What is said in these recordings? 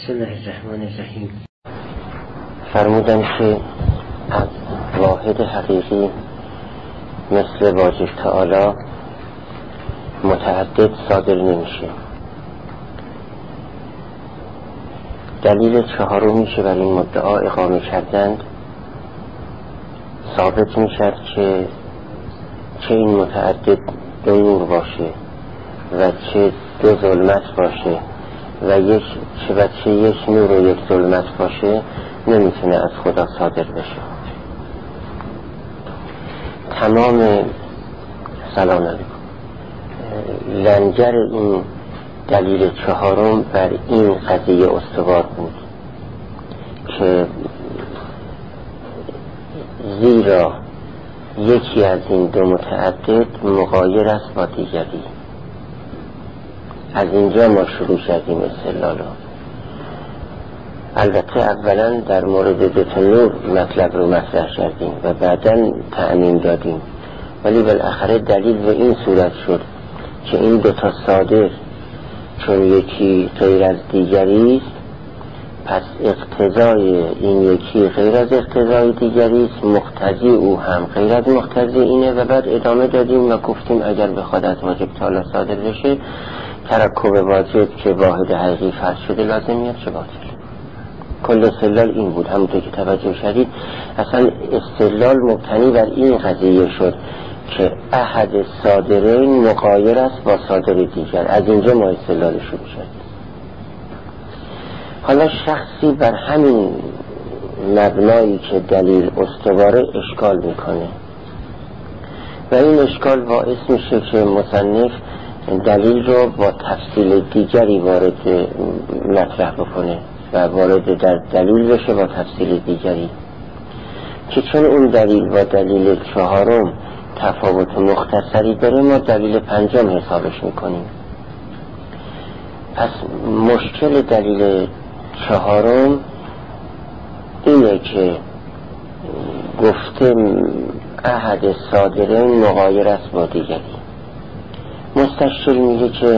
بسم الله الرحمن الرحیم. فرمودن که از واحد حقیقی مثل واجب تعالی متعدد صادر نمیشه. دلیل چهارمی که بر این مدعا اقامه کردند ثابت میشد که چه این متعدد دو نور باشه و چه دو ظلمت باشه و چه یک نور و یک ظلمت باشه نمیتونه از خدا صادر بشه. تمام سلام علیکم لنگر این دلیل چهارم بر این قضیه استوار بود که زیرا یکی از این دو متعدد مغایر است با دیگری. از اینجا ما شروع کردیم استدلال رو. البته اولا در مورد دو تا نور مطلب رو مطرح کردیم و بعدا تعمیم دادیم، ولی بالاخره دلیل به این صورت شد که این دو تا صادر چون یکی غیر از دیگری است، پس اقتضای این یکی غیر از اقتضای دیگری است، مقتضی او هم غیر از مقتضی اینه. و بعد ادامه دادیم و گفتیم اگر بخواد از واجب تعالی صادر بشه، ترکب واجب که واحد حقیقی فرض شده لازم میاد چه باطل. کل استدلال این بود. همونطور که توجه شدید اصلا استدلال مبتنی بر این قضیه شد که احد صادرین مغایر است با صادر دیگر. از اینجا ما استدلال شروع شد. حالا شخصی بر همین مبنایی که دلیل استواره اشکال میکنه و این اشکال باعث میشه که مصنف دلیل رو با تفصیل دیگری وارد مطرح بکنه و وارد در دلیل بشه با تفصیل دیگری، که چون اون دلیل با دلیل چهارم تفاوت مختصری داره ما دلیل پنجم حسابش میکنیم. پس مشکل دلیل چهارم اینه که گفته احد صادرین مغایر است با دیگری. مستشکل میگه که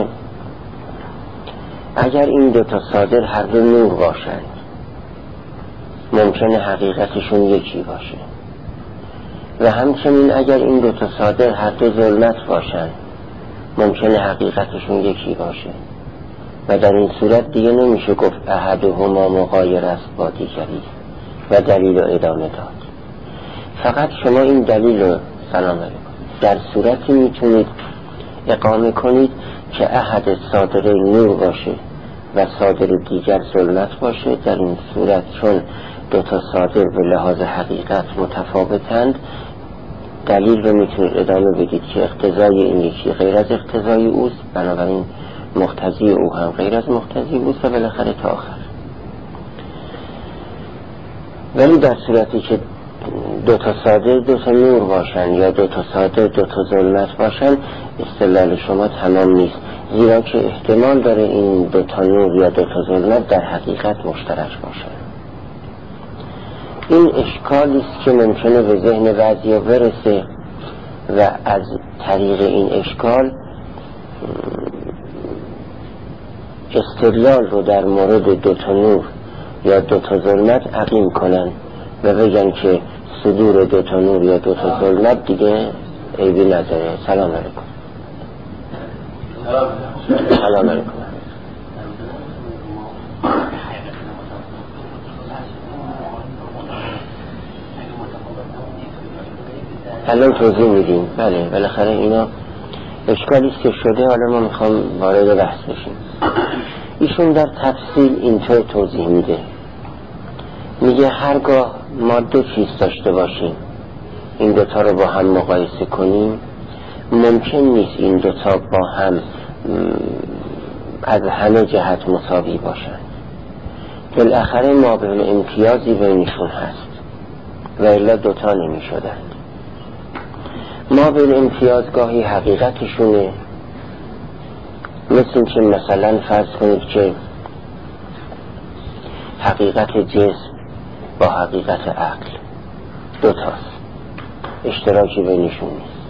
اگر این دو تا صادر هر دو نور باشند ممکنه حقیقتشون یکی باشه، و همچنین اگر این دو تا صادر هر دو ظلمت باشند ممکنه حقیقتشون یکی باشه، و در این صورت دیگه نمیشه گفت احدهما مغایر است با دیگری و دلیل رو ادامه داد. فقط شما این دلیل رو سلام علیکم در صورتی میتونید اقامه کنید که احد صادر نور باشه و صادر دیگر ظلمت باشه. در این صورت چون دو تا صادر به لحاظ حقیقت متفاوتند، دلیل رو میتونید ادامه بدید که اقتضای این یکی غیر از اقتضای اوست، بنابراین مقتضی او هم غیر از مقتضی اوست و بالاخره تا آخر. ولی در صورتی که دو تا صادر دو تا نور باشن یا دو تا صادر دو تا ظلمت باشن، استدلال شما تمام نیست، زیرا که احتمال داره این دو تا نور یا دو تا ظلمت در حقیقت مشترک باشن. این اشکالی است که ممکنه به ذهن بعضیا برسه و از طریق این اشکال استدلال رو در مورد دو تا نور یا دو تا ظلمت عقیم کنن و بگن که صدور دو تا نور یا دو تا ظلمت دیگه عیبی نداره. سلام علیکم. سلام علیکم. الان توضیح میدیم. بله بالاخره اینا اشکالی است که شده، حالا ما میخوام وارد بحث بشیم. ایشون در تفصیل اینطور توضیح میده، میگه هرگاه ما دو چیز داشته باشیم این دوتا رو با هم مقایسه کنیم، ممکن نیست این دوتا با هم از همه جهت مساوی باشن. بالاخره ما بین امتیازی بینشون هست و الا دوتا نمی شدند. ما بین امتیاز گاهی حقیقتشونه، مثل که مثلا فرض کنید که حقیقت جسم با حقیقت عقل دوتاست، اشتراکی بینشون نیست.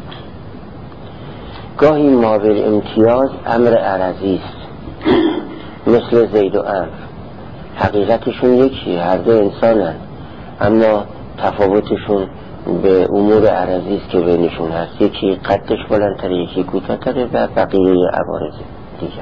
گاهی ما بین امتیاز امر عرضی است، مثل زید و عمرو. حقیقتشون یکیه، هر دو انسانن، اما تفاوتشون به امور عرضی است که بینشون هست. یکی قدش بلندتره، یکی کوتاه‌تره و بقیه عوارض دیگر.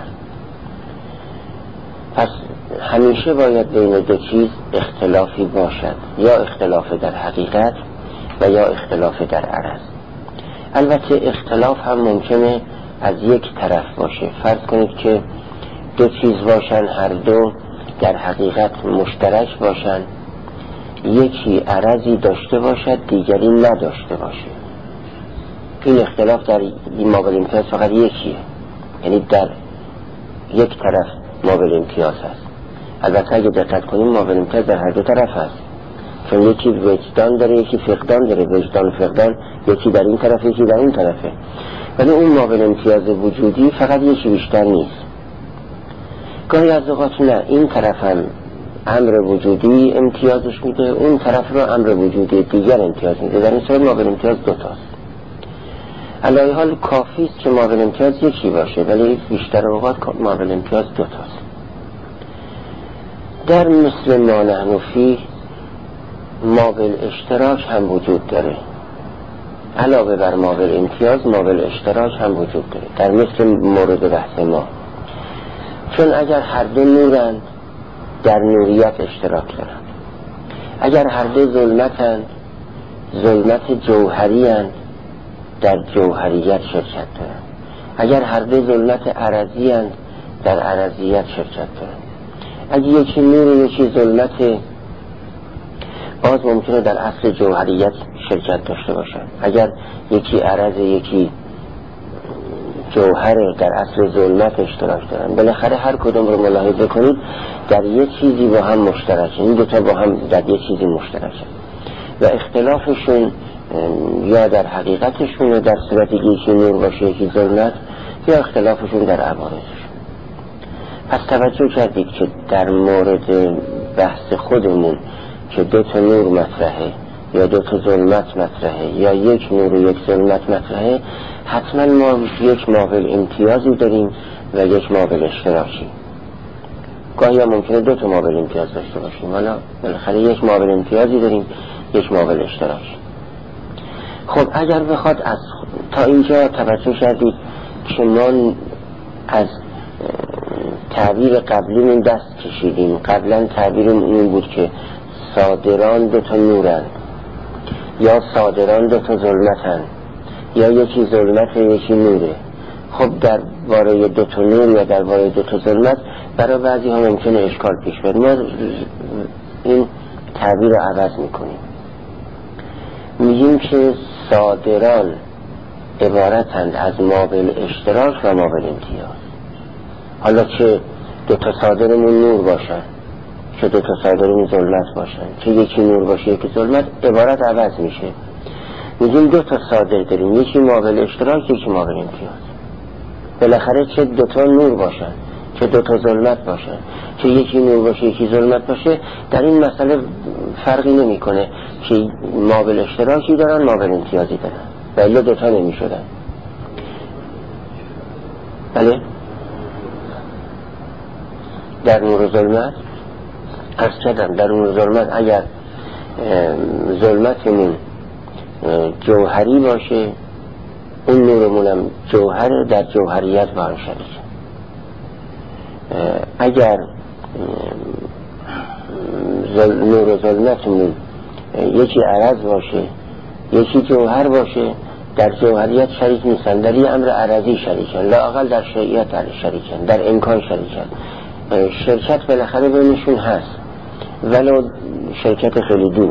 پس همیشه باید بین دو چیز اختلافی باشد، یا اختلاف در حقیقت و یا اختلاف در عرض. البته اختلاف هم ممکنه از یک طرف باشه. فرض کنید که دو چیز باشن، هر دو در حقیقت مشترک باشن، یکی عرضی داشته باشد دیگری نداشته باشه. این اختلاف در این مابل امتیاز فقط یکیه، یعنی در یک طرف مابل امتیاز هست. البته اگه دقت کنیم مابل امتیاز در هر دو طرف هست، چون یکی وجدان داره یکی فقدان داره. وجدان فقدان یکی در این طرف یکی در این طرفه، ولی اون مابل امتیاز وجودی فقط یکی بیشتر نیست. گاهی از اوقات نه، این طرف هم امر وجودی امتیازش میده، اون طرف رو امر وجودی دیگر امتیاز میده. در این صورت مابل امتیاز دوتاست. علی حال کافی است که مابل امتیاز یکی باشه، ولی بیشتر اوقات مابل امتیاز دوتاست. در مثل ما نحن فیه مابل اشتراک هم وجود داره. علاوه بر مابل امتیاز مابل اشتراک هم وجود داره در مثل مورد بحث ما. چون اگر هر دو نورند در نوریت اشتراک دارند، اگر هر دو ظلمتند، ظلمت جوهریند، در جوهریت شرکت دارند. اگر هر دو ظلمت عرضیند، در عرضیت شرکت دارند. اگر یکی نور و یکی ظلمت، باز ممکنه در اصل جوهریت شرکت داشته باشند. اگر یکی عرض یکی جوهر، در اصل ظلمت اشتراک دارن. بالاخره هر کدوم رو ملاحظه کنید در یک چیزی با هم مشترکن، این دوتا با هم در یک چیزی مشترکن و اختلافشون یا در حقیقتشون و در صورتی که یکی نور باشه یکی ظلمت، یا اختلافشون در عوارضشون. پس توجه کردید که در مورد بحث خودمون که دو تا نور مطرحه یا دو تا ظلمت مطرحه یا یک نور و یک ظلمت مطرحه، حتما ما یک مابل امتیازی داریم و یک مابل اشتراکی. گاهی هم ممکنه دو تا مابل امتیاز داشته باشیم، حالا بالاخره یک مابل امتیازی داریم، یک مابل اشتراکی. خب اگر بخواد از تا اینجا توجه کردید که ما از تعبیر قبلیمون دست کشیدیم. قبلا تعبیرمون این بود که صادران دو تا نورن یا صادران دو تا ظلمتن یا یکی ظلمت یکی نوره. خب در باره دو تا نور یا در باره دو تا ظلمت برای بعضی ها ممکنه اشکال پیش بیاد. ما این تعبیر رو عوض میکنیم، میگیم که صادران عبارتند از مابل اشتراک و مابل امتیاز. حالا چه دو تا صادرمون نور باشن، چه دو تا صادرمون ظلمت باشن، چه یکی نور باشه یکی ظلمت، عبارت عوض میشه. میگیم دو تا صادر داریم، یکی مابل اشتراک یکی مابل امتیاز. بالاخره چه دو تا نور باشن چه دو تا ظلمت باشن، چه یکی نور باشه یکی ظلمت باشه، در این مسئله فرقی نمیکنه که مابل اشتراکی دارن مابل امتیازی دارن، ولی دو تا نمیشدن. بله در نور و ظلمت عرض کردم، در نور و ظلمت اگر ظلمتمون جوهری باشه، اون نورمونم جوهر، در جوهریت با هم شریک. اگر نور و ظلمتمون یکی عرض باشه یکی جوهر باشه، در جوهریت شریک نیستن، در یه امر عرضی شریکن، لااقل در شریعت شریکن، در امکان شریکن. شرکت بالاخره بینشون هست ولو شرکت خیلی دور.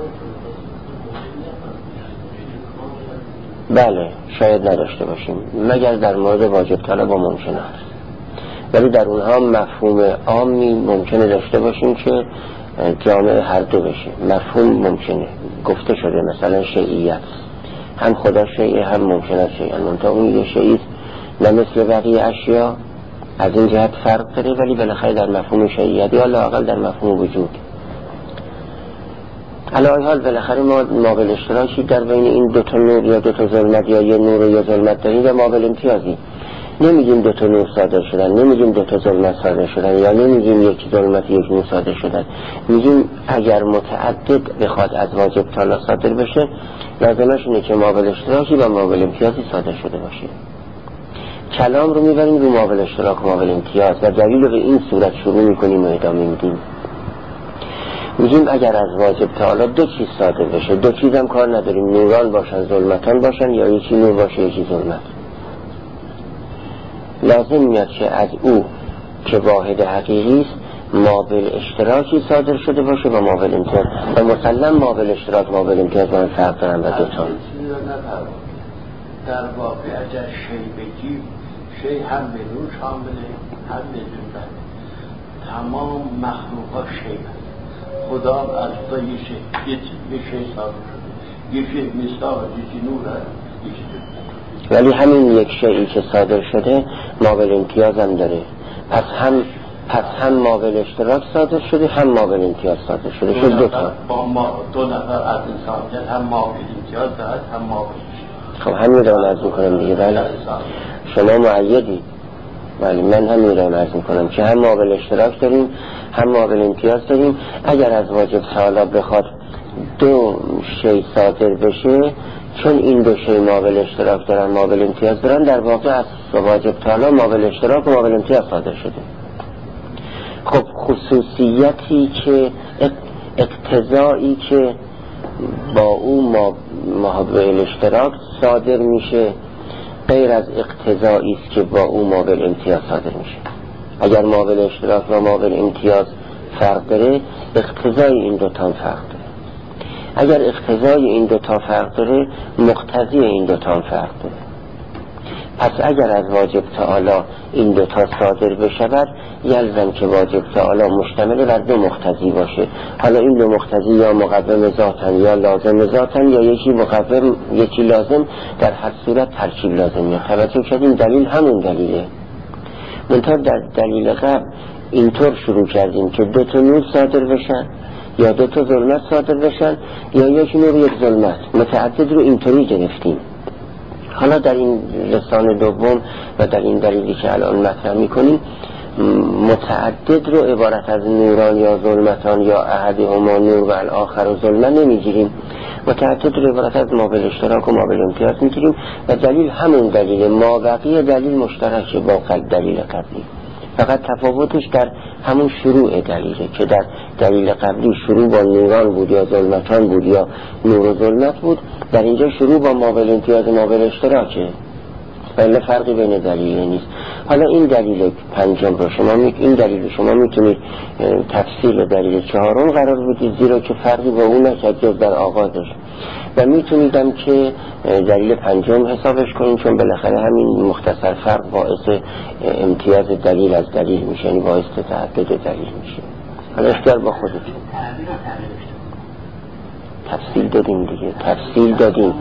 بله شاید نداشته باشیم مگر در مورد واجب طلب و ممکنه هست، ولی در اونها مفهوم عامی ممکنه داشته باشیم که جامع هر دو بشه. مفهوم ممکنه گفته شده، مثلا شیعیت، هم خدا شیعه هم ممکنه شیعه، منتها اون یه شیعیت نه مثل بقیه اشیا، از این جهت فرق داره، ولی بالاخره در مفهوم شیعیت یا لااقل در مفهوم وجود. علاوه حال بالاخره ما مابل اشتراکی در بین این دو تا نور یا دو تا ظلمت یا یه نور و یه ظلمت داریم و مابل امتیازی. نمیگیم دو تا نور صادر شدن، نمیگیم دو تا ظلمت صادر شدن، یا نمیگیم یک ظلمت یک نور صادر شدن. میگیم اگر متعدد بخواد از واجب تعالی صادر بشه، لازمش اینه که مابل اشتراکی و مابل امتیازی صادر شده باشه. کلام رو میبریم رو مابل اشتراک و مابل امتیاز و دلیل رو به این صورت شروع میکنیم و ادامه میدیم. میگیم اگر از واجب تعالی دو چیز صادر بشه، دو چیز هم کار نداریم، نوران باشن ظلمتان باشن، یا یکی نور باشه یکی ظلمت، لازم میاد که از او که واحد حقیقی است مابل اشتراکی صادر شده باشه و مابل امتیاز، و مسلم مابل اشتراک مابل امتیاز با هم فرق دارن و دوتا. در واقع اگر شی بگیم، شی هم به نور شامله هم به ظلمت، تمام مخلوقات شی هست. خدا از تو یه شی صادر شده، یه شی مثال یکی نور هست یکی ظلمت، ولی همین یک شیئی که صادر شده مابل امتیاز هم داره. پس هم مابل اشتراک صادر شده هم مابل امتیاز صادر شده، شد دوتا. با ما دو نفر از انسانیت هم مابل امتیاز دارد هم مابل اشتراک. خب همین رو عرض میکنم دیگه. بله شما معیدی، ولی من همین رو عرض میکنم که هم مابل اشتراک داریم هم مابل امتیاز داریم. اگر از واجب تعالی بخواد دو شی صادر بشه، چون این دو شی مابل اشتراک دارن مابل امتیاز دارن، در واقع از واجب تعالی مابل اشتراک و مابل امتیاز صادر شده. خب خصوصیتی که اقتضایی که با او مابل اشتراک صادر میشه غیر از اقتضایی است که با او مابل امتیاز صادر میشه. اگر مابل اشتراک و مابل امتیاز فرق داره، اقتضای این دوتا فرق داره. اگر اقتضای این دوتا فرق داره، مقتضی این دوتا فرق داره. پس اگر از واجب تعالی این دوتا صادر بشود، یلزم که واجب تعالی مشتمل بر دو مقتضی باشه. حالا این دو مقتضی یا مقوم ذاتن یا لازم ذاتن، یا یکی مقوم یکی لازم، در هر صورت ترکیب لازمیه. توجه کردیم دلیل همون دلیله. منتها در دلیل قبل اینطور شروع کردیم که دو تا نور صادر بشن یا دو تا ظلمت صادر بشن یا یک نور یک ظلمت، متعدد رو اینطوری گرفتیم. حالا در این لسان دوم و در این دلیلی که الان مطرح میکنیم، متعدد رو عبارت از نوران یا ظلمتان یا احدهما نور و الاخر و ظلمت نمیگیریم، متعدد رو عبارت از مابل اشتراک و مابل امتیاز میگیریم و دلیل همون دلیل، ما بقیه دلیل مشترکه با دلیل قبلی، فقط تفاوتش در همون شروع دلیله که در دلیل قبلی شروع با نوران بود یا ظلمتان بود یا نور و ظلمت بود، در اینجا شروع با مابل امتیاز و مابل اشتراکه، ولی فرقی بین دلیل نیست. حالا این دلیل پنجم رو این دلیل شما میتونید تفصیل دلیل چهارم قرار بدید، زیرا که فرقی با اون نکرد جز در آغازش، و میتونیدم که دلیل پنجم حسابش کنیم، چون بالاخره همین مختصر فرق باعث امتیاز دلیل از دلیل میشه، یعنی باعث تعدد دلیل میشه. حالا اختیار با خودتون. تفصیل دادیم دیگه، تفصیل دادیم.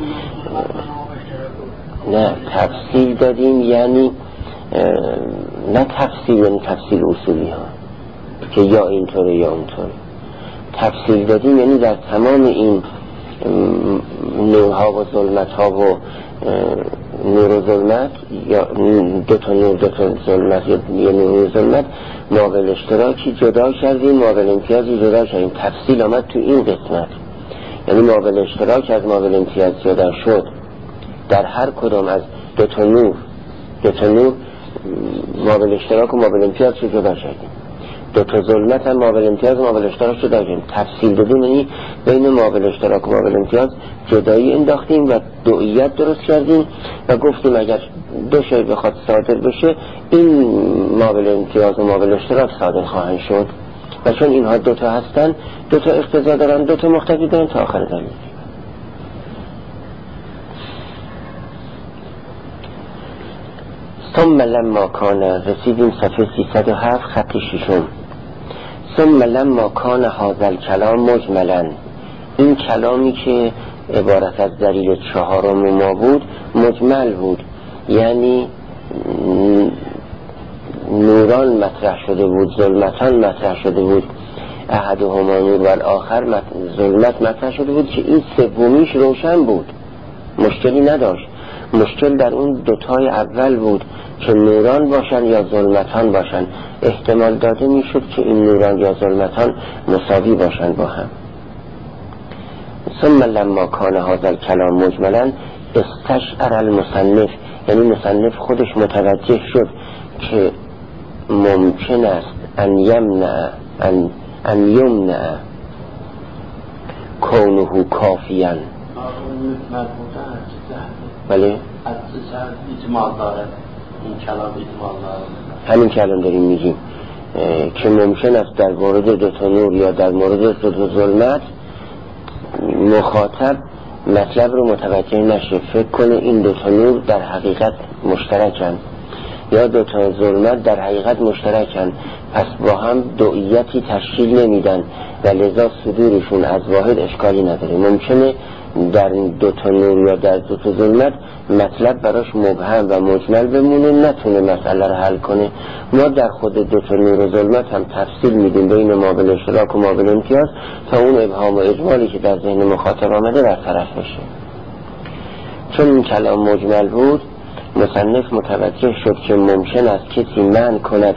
نه تفصیل دادیم یعنی نه تفصیل یعنی تفصیل اصولی ها که یا اینطوره یا اونطوره. تفصیل دادیم یعنی در تمام این نورها و ظلمت ها و نور و ظلمت، یا دو تا نور دو تا ظلمت یا نور و ظلمت، مابل اشتراکی جدا کردیم، مابل امتیازی جدا کردیم. تفصیل آمد تو این قسمت، یعنی مابل اشتراک از مابل امتیاز جدا شد. در هر کدام از دو تا نور مابل اشتراک و مابل امتیاز رو جدا کردیم. دو تا ظلمت هم مابل امتیاز و مابل اشتراک جدا کردیم. تفصیل دادیم یعنی بین مابل اشتراک و مابل امتیاز جدایی انداختیم و دوئیت درست کردیم و گفتیم اگر دو شی بخواد صادر بشه، این مابل امتیاز و مابل اشتراک صادر خواهند شد، و چون اینها دو تا هستن، دو تا اقتضا دارن، دو تا مقتضی دارن تا آخر دلیل. ثم لما کان، رسیدیم صفحه 307 خط ششم. ثم لما کان هذا الکلام مجملا، این کلامی که عبارت از دلیل چهارم ما بود مجمل بود، یعنی نوران مطرح شده بود، ظلمتان مطرح شده بود، احدهما نور و الاخر ظلمت مطرح شده بود که این سومیش روشن بود، مشکلی نداشت. مشکل در اون دوتای اول بود که نوران باشن یا ظلمتان باشن. احتمال داده میشد که این نوران یا ظلمتان مساوی باشن با هم. ثم لما کان هذا الکلام مجملا استشعر المصنف، یعنی مصنف خودش متوجه شد که ممکن است ان یمنع کونه کافیاً. بله از اجمال داره این کلام، اجمال داره همین کلام داریم میگیم که ممکن است در مورد دو تا نور یا در مورد دو تا ظلمت مخاطب مطلب رو متوجه نشه، فکر کنه این دو تا نور در حقیقت مشترکن یا دو تا ظلمت در حقیقت مشترکن، پس با هم دوئیتی تشکیل نمیدن و لذا صدورشون از واحد اشکالی نداره. ممکنه در دو تا نور یا در دو تا ظلمت مطلب براش مبهم و مجمل بمونه، نتونه مسئله رو حل کنه. ما در خود دو تا نور و ظلمت هم تفصیل میدیم بین مابل اشتراک و مابل امتیاز تا اون ابهام و اجمالی که در ذهن مخاطب آمده برطرف بشه. چون این کلام مجمل بود، مصنف متوجه شد که ممکن است کسی منع کند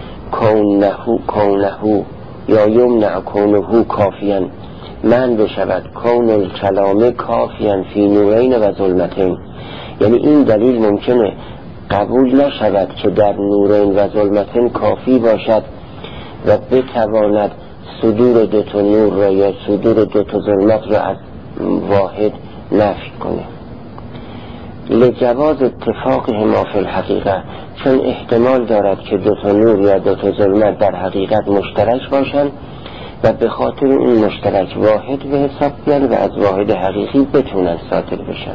کونه یا یمنع کونه کافیاً، من بشود کون الکلام کافیاً فی نورین و ظلمتین، یعنی این دلیل ممکنه قبول نشود که در نورین و ظلمتین کافی باشد و بتواند صدور دو تا نور را یا صدور دو تا ظلمت را از واحد نفی کنه. لجواز اتفاقهما فی الحقیقه، چون احتمال دارد که دو تا نور یا دو تا ظلمت در حقیقت مشترک باشند و به خاطر این مشترک واحد به حساب بیان و از واحد حقیقی بتونن صادر بشن.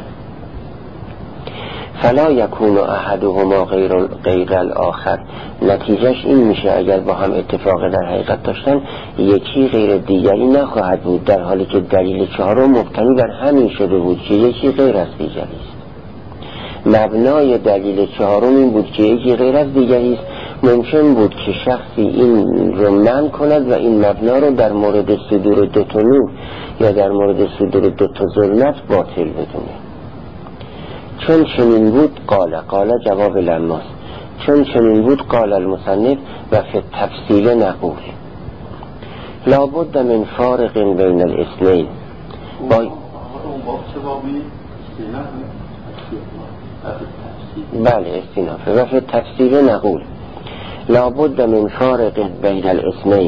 فلا یکون احدهما غیر الاخر، نتیجهش این میشه اگر با هم اتفاق در حقیقت داشتن یکی غیر دیگری نخواهد بود، در حالی که دلیل چهارم مبتنی بر همین شده بود که یکی غیر از دیگری است. مبنای دلیل چهارم این بود که یکی غیر از دیگری است. ممکن بود که شخصی این رو منع کند و این مبنا رو در مورد صدور دو تا نور یا در مورد صدور دو تا ظلمت باطل بدونه. چون چنین بود قال جواب لماست، چون چنین بود قال المصنف و فی التفصیل نقول لابد من فارق بین الاثنین. بله استینافه. و فی التفصیل نقول لابد من فارق بین الاثنین،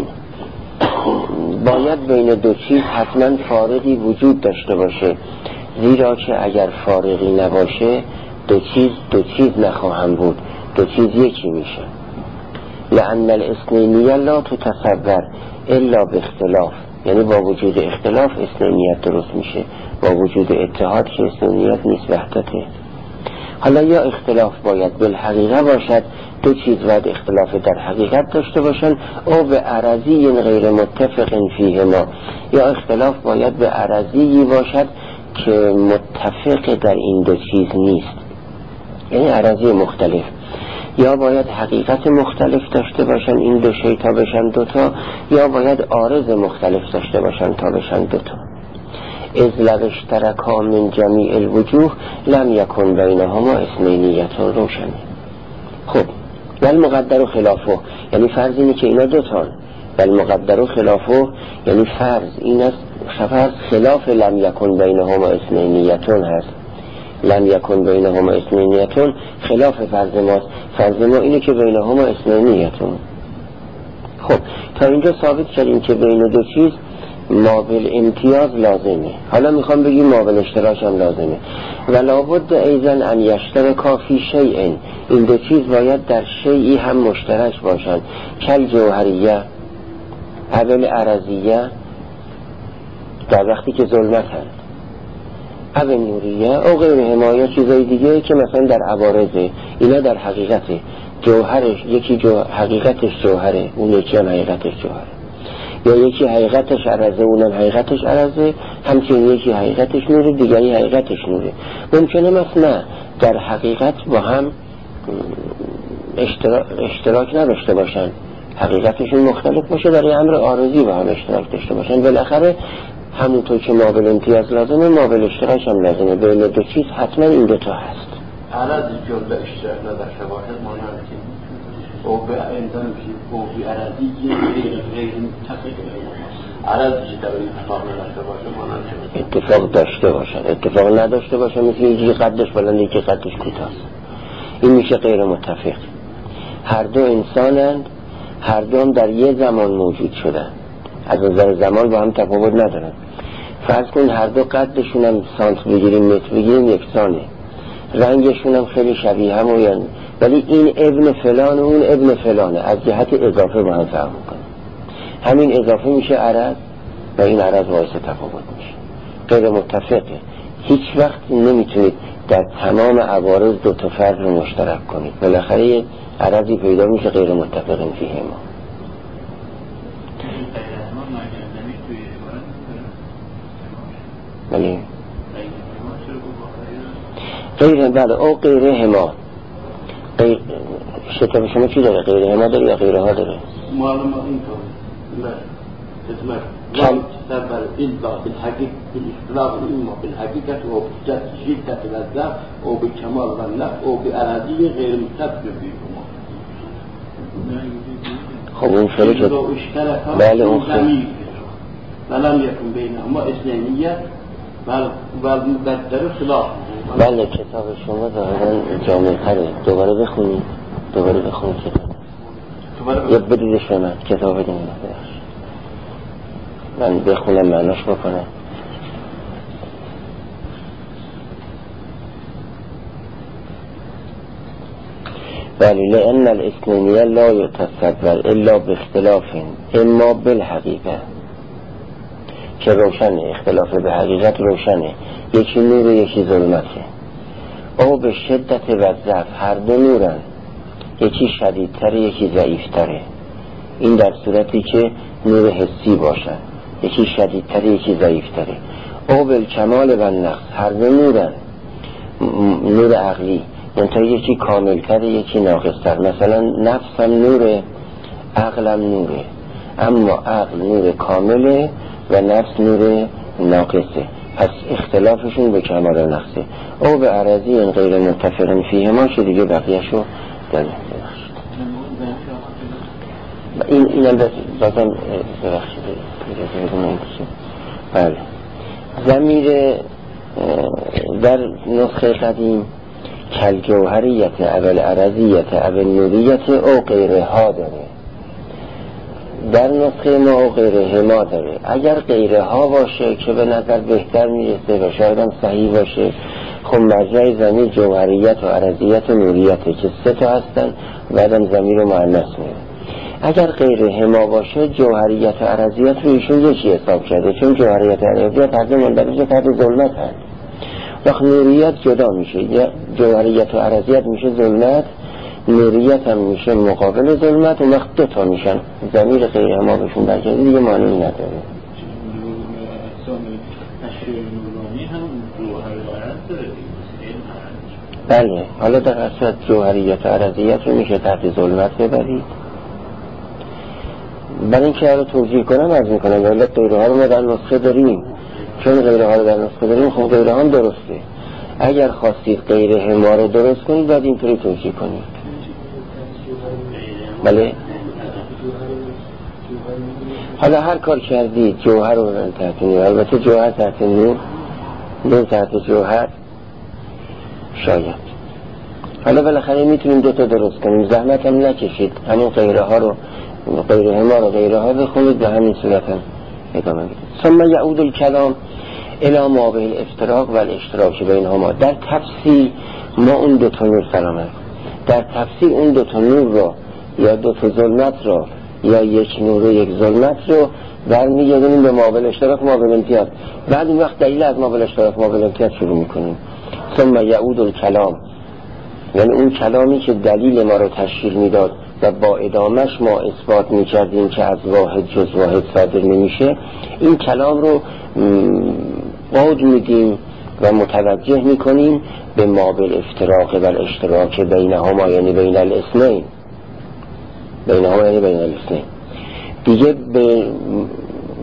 باید بین دو چیز حتما فارقی وجود داشته باشه، زیرا که اگر فارقی نباشه دو چیز نخواهم بود، دو چیز یکی میشه. لأن الاثنینیه لا تتصور الا باختلاف، یعنی با وجود اختلاف اثنینیت درست میشه، با وجود اتحاد که اثنینیت نیست وحدته. حالا یا اختلاف باید بالحقیقه باشد، دو چیز باید اختلاف در حقیقت داشته باشن، او به عرضی غیر متفق فیهما، یا اختلاف باید به عرضی باشد که متفق در این دو چیز نیست، یعنی عرضی مختلف. یا باید حقیقت مختلف داشته باشن این دو شی تا بشن دوتا، یا باید عارض مختلف داشته باشن تا بشن دوتا. اذ لو اشترکا من جمیع الوجوه لم یکن بینهما اثنینیت روشن. خب ولی مقدر خلافه، یعنی فرض اینه که اینا دوتان، ولی مقدر خلافه یعنی فرض این است، خلاف لم یکن بینهما اثنینیتون هست. لم یکن بینهما اثنینیتون خلاف فرض ماست، فرض ما اینه که بینهما اثنینیتون. خب تا اینجا ثابت کردیم که بین دو چیز مابل امتیاز لازمه، حالا میخوام بگیم مابل اشتراک هم لازمه. و لابد ایضا ان یشترکا فی شیء، این دو چیز باید در شیئی هم مشترک باشن، کل جوهریه اول عرضیه در وقتی که ظلمت هست، اول نوریه او غیر حمایه چیزای دیگه که مثلا در عوارضه، اینا در حقیقته جوهرش یکی حقیقتش جوهره، اون یکی هم حقیقتش جوهره، یا یکی حقیقتش عرضه اونم حقیقتش عرضه، همچنین یکی حقیقتش نوره دیگری حقیقتش نوره. ممکنه مثلا در حقیقت با هم اشتراک نداشته باشن، حقیقتشون مختلف باشه، در یه امر عارضی با هم اشتراک داشته باشن. بالاخره همونطور که مابل امتیاز لازمه مابل اشتراک هم لازمه، بین دو چیز حتما این دوتا هست. عرض جلده اشتراک نداشته باشد مانند که او به انسان او به عرضی غیر متفق عرض که در این اتفاق نداشته باشه مانند اتفاق داشته باشد، اتفاق نداشته باشه مثل یکی قدش بلند یکی قدش کوتاست، این میشه غیر متفق. هر دو انسانند، هر دو هم در یه زمان موجود شدن، از نظر زمان با هم تفاوت ندارن. فرض کن هر دو قدشون هم سانت بگیریم متر بگیریم یکسانه، رنگشون هم خیلی شبیه هم یعنی، ولی این ابن فلان و اون ابن فلانه، از جهت اضافه با هم فرق میکنه. همین اضافه میشه عرض و این عرض باعث تفاوت میشه. غیر متفقه. هیچ وقت نمیتونید در تمام عوارض دو تا فرد رو مشترک کنید، بالاخره عرضی پیدا میشه غیر متفق فیه ما. ولی غیر بله او غیره هما شتاب شما چی داره؟ غیره هما داره یا غیره ها داره؟ معلومه اینطور اسمه کم تبر إلا بالاختلاف إما بالحقيقة وبشدة اللذة وبكمال النفع وبأراضي غير متفق فيهما. خب اون شده که بله اون خیلی ولم يكن بينهما اثنينية والمقدر خلاف. بله کتاب شما ظاهرا جامع تره، دوباره بخونید کتاب یه بدیدش به من کتاب بدیم من بخونم معناش بکنم. ولی لأن الاثنینیه لا يتصور الا باختلاف اما بالحقیقه، که روشنه، اختلاف به حقیقت روشنه، یکی نور و یکی ظلمته. او به شدت و ضعف، هر دو نورن، یکی شدیدتره یکی ضعیفتره. این در صورتی که نور حسی باشن، یکی شدیدتره یکی ضعیفتره. او بالکمال و نقص، هر دو نورن، نور عقلی، منتها یکی کاملتره یکی ناقصتر. مثلا نفس هم نوره، عقل هم نوره، اما عقل نور کامله و نفس نور ناقصه، پس اختلافشون به کمال و نقصه. او به عرضی این غیر متفقن فیه ما که دیگه بقیهشو داره. اینم بازم ببخشید بله. ضمیر در نسخه قدیم کل جوهریت اول عرضیت اول نوریت او غیره ها داره، در نسخه ما او غیره ما داره. اگر غیره ها باشه که به نظر بهتر میرسه و شاید هم صحیح باشه، خب مرجع ضمیر جوهریت و عرضیت و نوریته که سه تا هستن، بعدم ضمیر و مؤنث میره. اگر غیره ما باشه جوهریت و عرضیت رو ایشون یکی حساب کرده، چون جوهریت و عرضیت هر دو مندرجه تحت ظلمت هست. وقت نوریت جدا میشه، جوهریت و عرضیت میشه ظلمت، نوریت هم میشه مقابل ظلمت، و وقت دو تا میشن. ضمیر غیره ما بهشون برگرده دیگه معنی نداره. بله حالا در اصل جوهریت و عرضیت رو میشه تحت ظلمت ببرید. برای اینکه رو توجیه کنم عرض میکنم ولی غیره ها رو ما در نسخه داریم، چون غیره ها رو در نسخه داریم خب غیره ها هم درسته. اگر خواستید غیره ما رو درست کنید باید اینطوری توجیه کنید. بله حالا هر کار کردید جوهر رو تحت نور، البته جوهر تحت نور، نور تحت جوهر شاید. حالا بالاخره میتونیم دوتا درست کنیم، زحمت هم نکشید، همین غیره ها رو غیره ما رو غیره ها بخونید به همین صورت هم ادامه بدید. ثم یعود الکلام الی ما به الافتراق و الاشتراک بینهما. در تفسیر ما اون دوتا نور سلامت، در تفسیر اون دوتا نور رو یا دوتا ظلمت رو یا یک نور و یک ظلمت رو برمیگردونیم به ما به الاشتراک ما به الامتیاز. بعد این وقت دلیل از ما به الاشتراک ما به الامتیاز شروع میکنیم. ثم یعود الکلام، یعنی اون کلامی که دلیل ما رو تشکیل میداد و با ادامش ما اثبات میکردیم که از واحد جز واحد صادر نمیشه، این کلام رو باج میدیم و متوجه میکنیم به ما بالافتراق و الاشتراک بینهما، یعنی بین الاثنین، بینهما یعنی بین الاثنین. دیگه به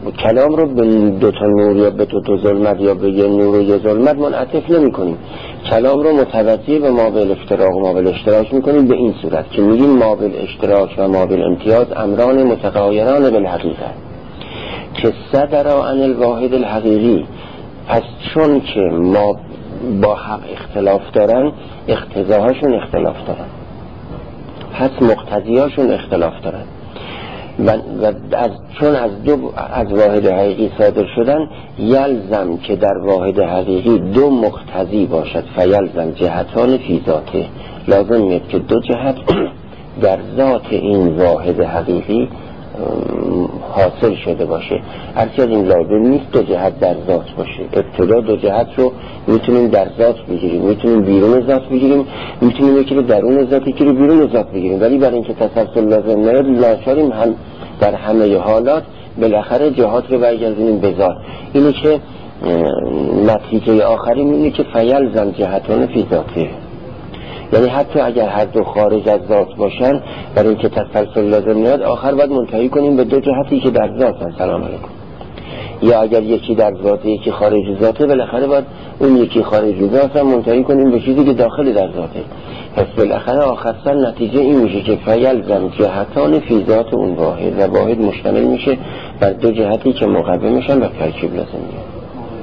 کلام رو به دو تا نور یا به دو تا ظلمت یا به یه نور و یه ظلمت منعطف نمی کنیم. کلام رو متوجه به مابل افتراق و مابل اشتراک می کنیم به این صورت که میگیم مابل اشتراک و مابل امتیاز امران متغایران بالحقیقه که صدرا عن الواحد الحقیقی. پس چون که ما با حق اختلاف دارن اقتضاهاشون اختلاف دارن، پس مقتضیاشون اختلاف دارن و چون از واحد حقیقی صادر شدن یلزم که در واحد حقیقی دو مقتضی باشد فیلزم جهتان فی ذاته. لازم میاد که دو جهت در ذات این واحد حقیقی حاصل شده باشه. هرچی از این لازم نیست دو جهت در ذات باشه. ابتدا دو جهت رو میتونیم در ذات بگیریم، میتونیم بیرون ذات بگیریم، میتونیم یکی رو درون ذات یکی رو بیرون ذات بگیریم، ولی برای اینکه تسلسل لازم نیاد ناچاریم هم در همه حالات بالاخره جهات رو برگردونیم به ذات. اینه که نتیجه آخری اینه که فیلزم جهتان فی ذاته، یعنی حتی اگر هر دو خارج از ذات باشن برای اینکه تسلسل لازم نیاد آخر باید منتهی کنیم به دو جهتی که در ذاتن. سلام علیکم. یا اگر یکی در ذاته یکی خارج ذاته بالاخره باید اون یکی خارج ذات هم منتهی کنیم به چیزی که داخل در ذاته. پس بالاخره آخرسر نتیجه این میشه که فیلزم جهتان فی ذات اون واحد و واحد مشتمل میشه بر دو جهتی که مقوم میشن و ترکیب لازم میاد.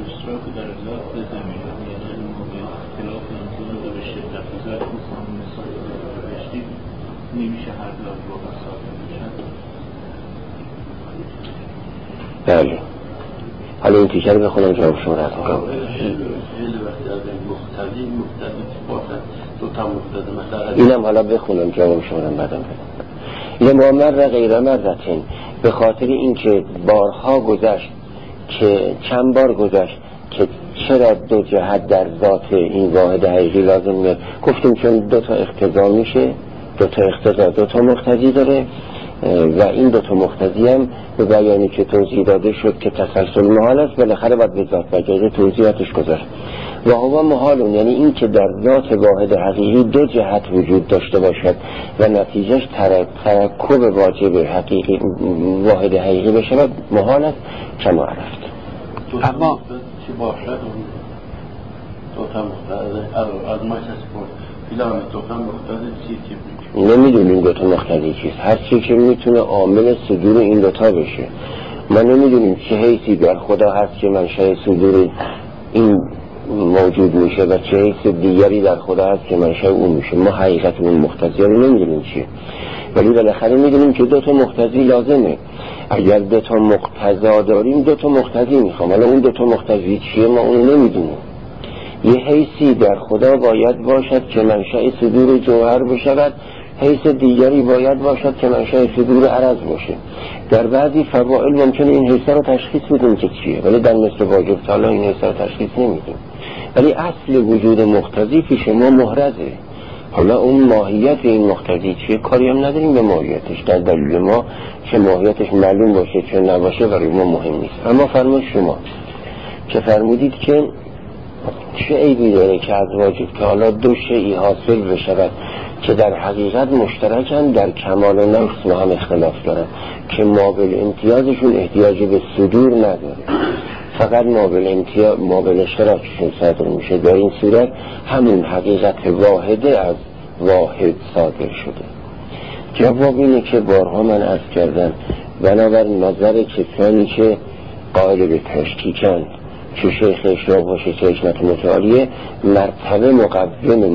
نمیشه هر دو واقع صادر میشن. بله حالا این تیکر رو بخونم جواب شما رد میکنم. خیلی وقتی از این مختلف باشد دو تا مختلف مثلا اینم حالا بخونم جواب شما رو بعدم بدم. لما مر غیر مرتين به خاطر اینکه بارها گذشت که چند بار گذشت که چرا دو جهت در ذات این واحد حقیقی لازم میاد. گفتیم چون دو تا اقتضا میشه، دو تا اقتضا دو تا مقتضی داره و این دو تا مقتضی هم به بیانی که توضیح داده شد که تسلسل محال است بالاخره باید به ذات بگرده توضیحاتش گذاشت. و هوا محالون یعنی این که در ذات واحد حقیقی دو جهت وجود داشته باشد و نتیجهش ترکب واجب حقیقی واحد حقیقی بشه و محال است کما عرفت. اما چی باشد دو تا مقتضی از ما سپورت فیلان دو تا مقتضی چی نمیدونیم دو تا مقتضی چیست. هر چی که میتونه عامل صدور این دوتا بشه. ما نمیدونیم چه حیثی در خدا هست که منشأ صدور این موجود میشه و چه حیث دیگری در خدا هست که منشأ اون میشه. ما حقیقت اون مقتضی رو نمیدونیم چیه، ولی بالاخره میدونیم که دو تا مقتضی لازمه. اگر دو تا مقتضا داریم دو تا مقتضی میخوام، حالا اون دو تا مقتضی چیه ما اون نمیدونیم. یه حیثی در خدا باید باشد که منشأ صدور جوهر بشود، حیث دیگری باید باشد که منشأ صدور عرض باشه. در بعضی فضائل ممکنه این حیث رو تشخیص بدیم که چیه، ولی در مثل واجب تعالی این حیث رو تشخیص نمیدیم. ولی اصل وجود مقتضی پیش ما محرزه. حالا اون ماهیت این مقتضی چیه کاری هم نداریم به ماهیتش. در دلیل ما چه ماهیتش معلوم باشه چه نباشه برای ما مهم نیست. اما فرمود شما که فرمودید که چه عیبی داره که از واجب تعالی دو شیئی حاصل بشود که در حقیقت مشترکن در کمال و نقص و هم اختلاف دارن که مابل امتیازشون احتیاج به صدور نداره، فقط مابل اشتراکشون صادر میشه. در این صورت همون حقیقت واحده از واحد صادر شده. جواب اینه که بارها من عرض کردم بنابراین نظر کسانی که قائل به تشکیکن چه شیخ اشراق باشه چه حکمت متعالیه مرتبه مقوم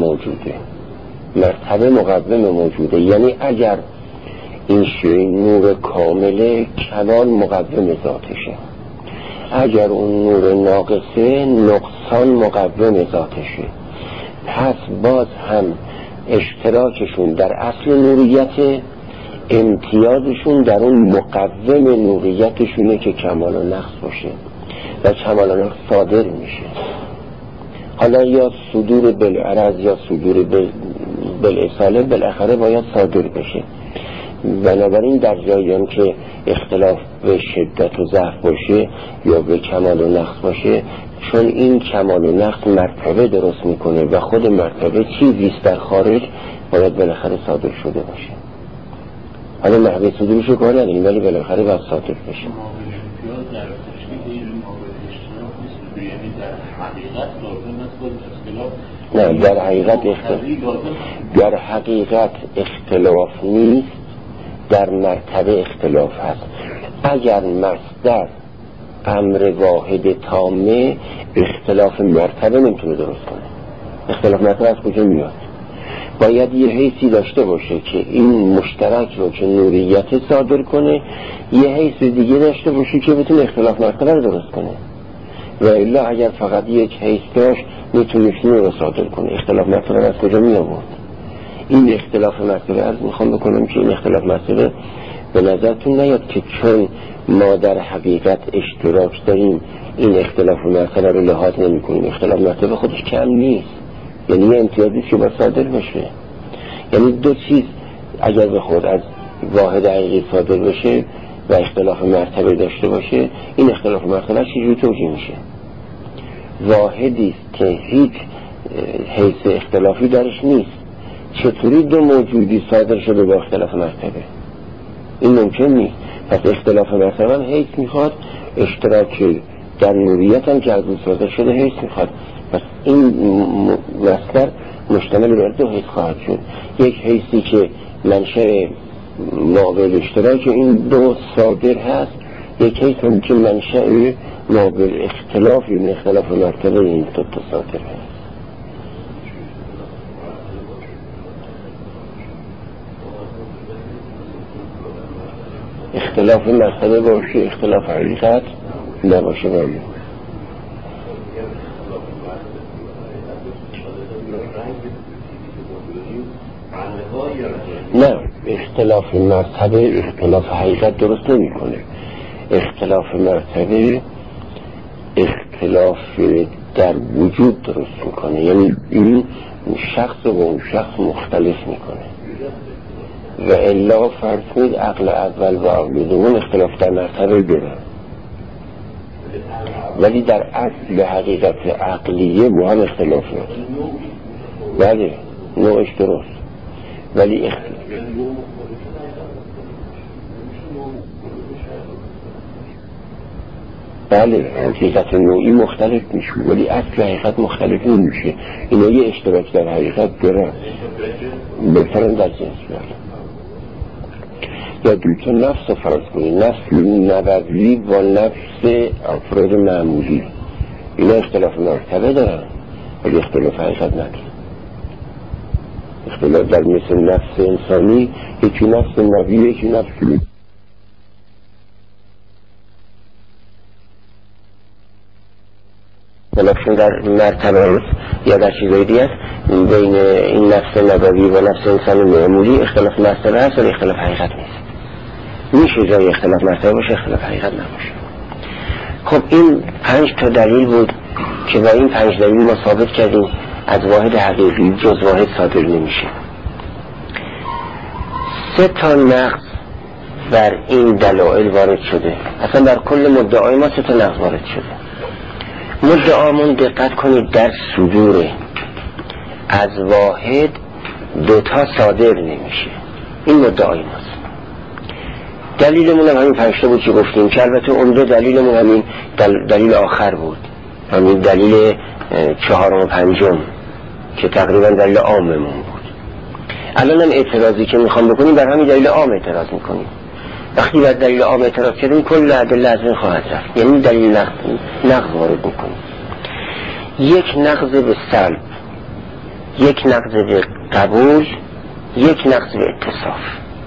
موجوده. یعنی اگر این نور کامله کمال مقوم ذاتشه، اگر اون نور ناقصه نقصان مقوم ذاتشه. پس باز هم اشتراکشون در اصل نوریت، امتیازشون در اون مقوم نوریتشونه که کمال و نقص باشه و کمال و نقص صادر میشه. حالا یا صدور بالعرض یا صدور بالاصاله بالاخره باید صادر بشه. بنابراین در جایی که اختلاف به شدت و ضعف باشه یا به کمال و نقص باشه، چون این کمال و نقص مرتبه درست میکنه و خود مرتبه چیزیست در خارج باید بالاخره صادر شده باشه. حالا محوه صدورش رو کار نداریم ولی بالاخره باید صادر بشه. نه در حقیقت اختلاف نیست، در مرتبه اختلاف هست. اگر مصدر امر واحد تامه اختلاف مرتبه نمیتونه درست کنه. اختلاف مرتبه از کجا میاد؟ باید یه حیثی داشته باشه که این مشترک رو که نوریت صادر کنه، یه حیث دیگه داشته باشه که بتونه اختلاف مرتبه رو درست کنه. و الا اگر فقط یک حیث داشت میتونست رو صادر کنه. اختلاف مرتبه از کجا می آورد؟ این اختلاف مرتبه از میخوام بکنم که این اختلاف مرتبه به نظرتون نیاد که چون ما در حقیقت اشتراک داریم این اختلاف مرتبه رو لحاظ نمی کنیم. اختلاف مرتبه خودش کم نیست، یعنی یه امتیازی که باید صادر بشه. یعنی دو چیز اگر بخورد از واحد حقیقی صادر بشه و اختلاف مرتبه داشته باشه، این اختلاف مرتبه چجوری توجیه میشه؟ واحدی است که هیچ حیث اختلافی درش نیست، چطوری دو موجودی صادر شده با اختلاف مرتبه؟ این ممکن نیست. پس اختلاف مرتبه هم حیث میخواد، اشتراک در نوریت هم که از اون صادر شده حیث میخواد. پس این مصدر مشتمل بر دو حیث خواهد شد، یک حیثی که منشأ مابل اشتراک این دو صادر هست، یک حیث هم که منشأ مابل اختلاف این اختلاف مرتبه این دو صادر هست. اختلاف مرتبه باشه، اختلاف حقیقت نباشه. برمون نه، اختلاف مرتبه اختلاف حقیقت درست نمی کنه. اختلاف مرتبه اختلاف در وجود درست میکنه، یعنی این شخص و اون شخص مختلف میکنه. و الا فرض کنید عقل اول و عقل دوم اختلاف در مرتبه دارن، ولی در اصل حقیقت عقلیه با هم اختلاف نداره. بله نوعش درست، ولی بله حقیقت نوعی مختلف میشه ولی اصل حقیقت مختلف نمیشه. اینا یه اشتراک در حقیقت دارن، بهترن در جنس بله. یا دوتا نفس رو فرض کنید، نفس نبوی و نفس افراد معمولی، اینا اختلاف مرتبه دارن ولی اختلاف حقیقت ندارن. اختلاف در مثل نفس انسانی، یکی نفس نبوی یکی نفس اختلافشون در مرتبه است یا در چیزای دیگه است. بین این نفس نبوی و نفس انسانی معمولی اختلاف مرتبه هست ولی اختلاف حقیقت نیست. میشه جای اختلاف مرتبه باشه اختلاف حقیقت نباشه. خب این 5 تا دلیل بود که با این 5 دلیل ما ثابت کردیم از واحد حقیقی جز واحد صادر نمیشه. 3 تا نقض بر این دلایل وارد شده. اصلا در کل مدعای ما 3 تا نقض وارد شده. مدعامون دقت کنید در صدوره، از واحد 2 تا صادر نمیشه. این مدعای ماست. دلیلمون هم همین 5 تا بود که گفتیم که البته عمده دلیلمون همین دلیل آخر بود، همین دلیل 4 و 5 که تقریبا دلیل عاممون بود. الان هم اعتراضی که میخوام بکنیم بر همین دلیل عام اعتراض میکنیم. وقتی بر دلیل عام اعتراض کردیم کل ادله از این خواهد رفت، یعنی دلیل نقض وارد میکنیم. یک نقض به سلب، یک نقض به قبول، یک نقض به اتصاف.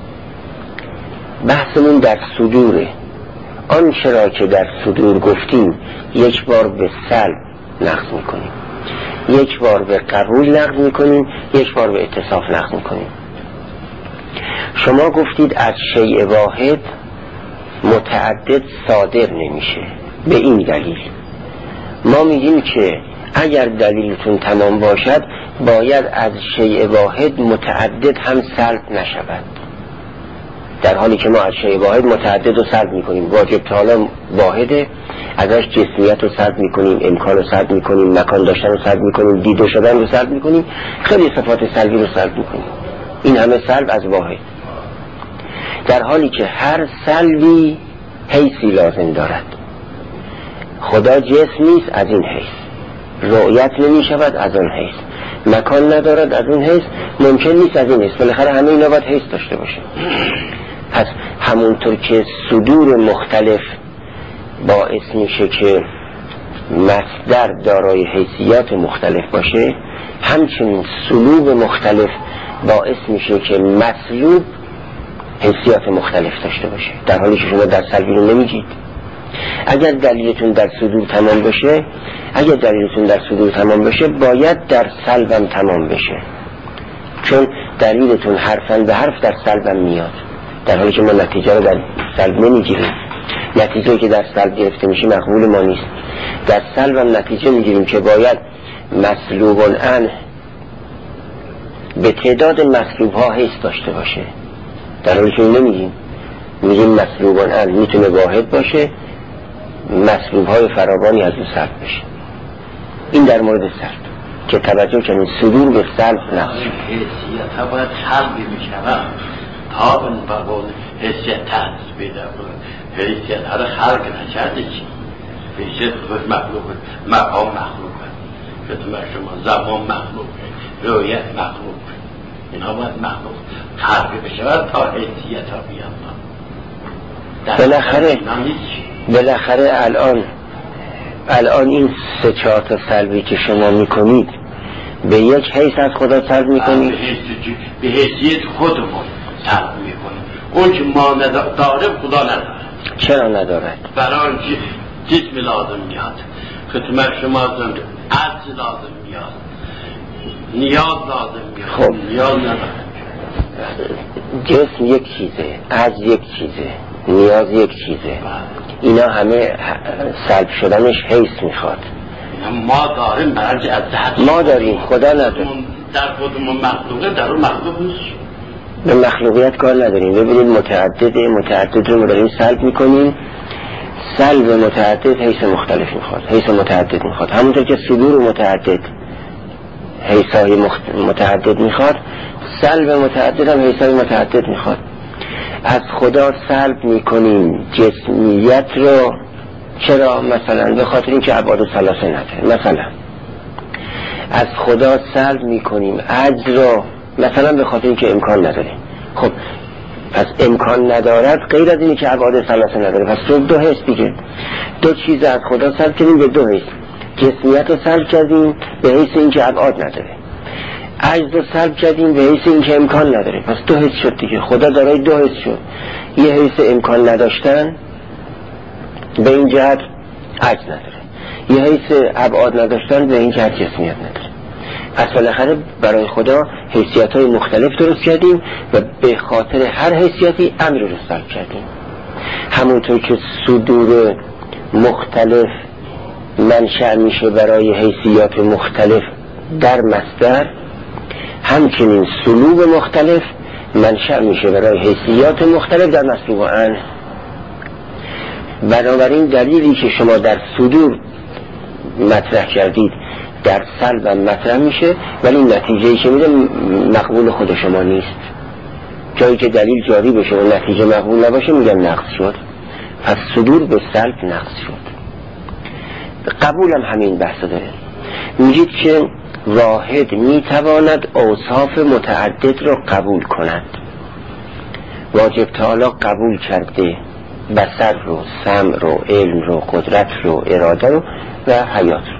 بحثمون در صدوره. آنچه را که در صدور گفتیم یک بار به سلب نقض میکنیم، یک بار به قبول نقض میکنیم، یک بار به اتصاف نقض میکنیم. شما گفتید از شیء واحد متعدد صادر نمیشه. به این دلیل ما میگیم که اگر دلیلتون تمام باشد باید از شیء واحد متعدد هم سلب نشود، در حالی که ما از شیء واحد متعدد رو سلب میکنیم. واجب تعالی واحده، ازش جسمیت رو سلب میکنیم، امکان رو سلب میکنیم، مکان داشتن رو سلب میکنیم، دیده شدن رو سلب میکنیم، خیلی صفات سلبی رو سلب میکنیم. این همه سلب از واحد. در حالی که هر سلبی حیثی لازم دارد. خدا جسم نیست از این حیث، رؤیت نمی شود از اون حیث، مکان ندارد از اون حیث، ممکن نیست از این حیث. بالاخره همه اینا باید حیث داشته باشه. پس همونطور که صدور مختلف باعث میشه که مصدر دارای حیثیات مختلف باشه، همچنین سلوب مختلف باعث میشه که مسلوب حیثیات مختلف داشته باشه، در حالی که شما در سلبی رو نمیگید. اگر دلیلتون در صدور تمام بشه باید در سلبم تمام بشه، چون دلیلتون حرفاً به حرف در سلبم میاد، در حالی که ما نتیجه رو در سلب نمیگیریم. نتیجه که در سلب گرفته میشه مقبول ما نیست. در سلبم نتیجه میگیریم که باید مسلوب عنه به تعداد مسلوب ها حیث داشته باشه، در حالی که نمیگیم. میگیم مسلوب عنه میتونه واحد باشه، مسلوب های فراوانی از اون سلب بشه. این در مورد سلب که توجه کنید صدور به سلب نقص حیثیت ها باید سلبی میشود تا به بقول حیثیت تحصیل بیده بود. حیثیت ها رو خلق نکرده چی؟ حیثیت خود مخلوقه، مقام مخلوقه، خدمت شما زمان مخلوقه، رؤیت مخلوقه. اینا باید مخلوق خلق بشود تا حیثیت ها بیاد. بالاخره الان این 3-4 تا سلبی که شما میکنید به یک حیث از خدا سلب میکنید، به حیثیت خودمون سلب میکنید. اون که ما داریم خدا نداره. چرا ندارد؟ برای جسم لازم میاد، خدمت شما عرض لازم میاد، نیاز لازم میاد. خب نیاز نداره. جسم یک چیزه، عرض یک چیزه، نیاز یک چیزه. اینا همه سلب شدنش حیث میخواد. ما داریم برای از ما داریم، خدا نداره. در خودمون مخلوقه، در اون مخلوق نیست. به مخلوقیت کار نداریم. ببینید متعدد رو ما داریم سلب میکنیم. سلب متعدد حیث مختلف میخواد، حیث متعدد میخواد. همونطور که صدور متعدد حیثای متعدد میخواد، سلب متعدد هم حیثای متعدد میخواد. از خدا سلب میکنیم جسمیت رو. چرا؟ مثلا به خاطر اینکه ابعاد ثلاثه نداره. مثلا از خدا سلب میکنیم عجز رو، مثلا به خاطر اینکه امکان نداره. خب پس امکان ندارد غیر از اینی که ابعاد ثلاثه نداره، پس دو حیث دیگه. دو چیز از خدا سلب کردیم به دو حیث. جسمیت رو سلب کردیم به حیث اینکه ابعاد نداره، عجز رو سلب کردیم به حیث اینکه امکان نداره. پس دو حیث شد دیگه. خدا دارای دو حیث شد، یه حیث امکان نداشتن به این جهت عجز نداره، یه حیث ابعاد نداشتن به این جهت جسمیت نداره. پس بالاخره برای خدا حیثیت‌های مختلف درست کردیم و به خاطر هر حیثیتی امر رو سلب کردیم. همونطور که صدور مختلف منشأ میشه برای حیثیات مختلف در مصدر، همچنین سلوب مختلف منشأ میشه برای حیثیات مختلف در مسلوب عنه. بنابراین دلیلی که شما در صدور مطرح کردید در سلب مطرح میشه، ولی نتیجه‌ای که میده مقبول خود شما نیست. جایی که دلیل جاری بشه و نتیجه مقبول نباشه میگن نقص شد. پس صدور به سلب نقص شد. قبول هم همین بحث داره. میگید که واحد میتواند اوصاف متعدد رو قبول کند. واجب تعالی قبول کرده بصر رو، سمع رو، علم رو، قدرت رو، اراده رو و حیات رو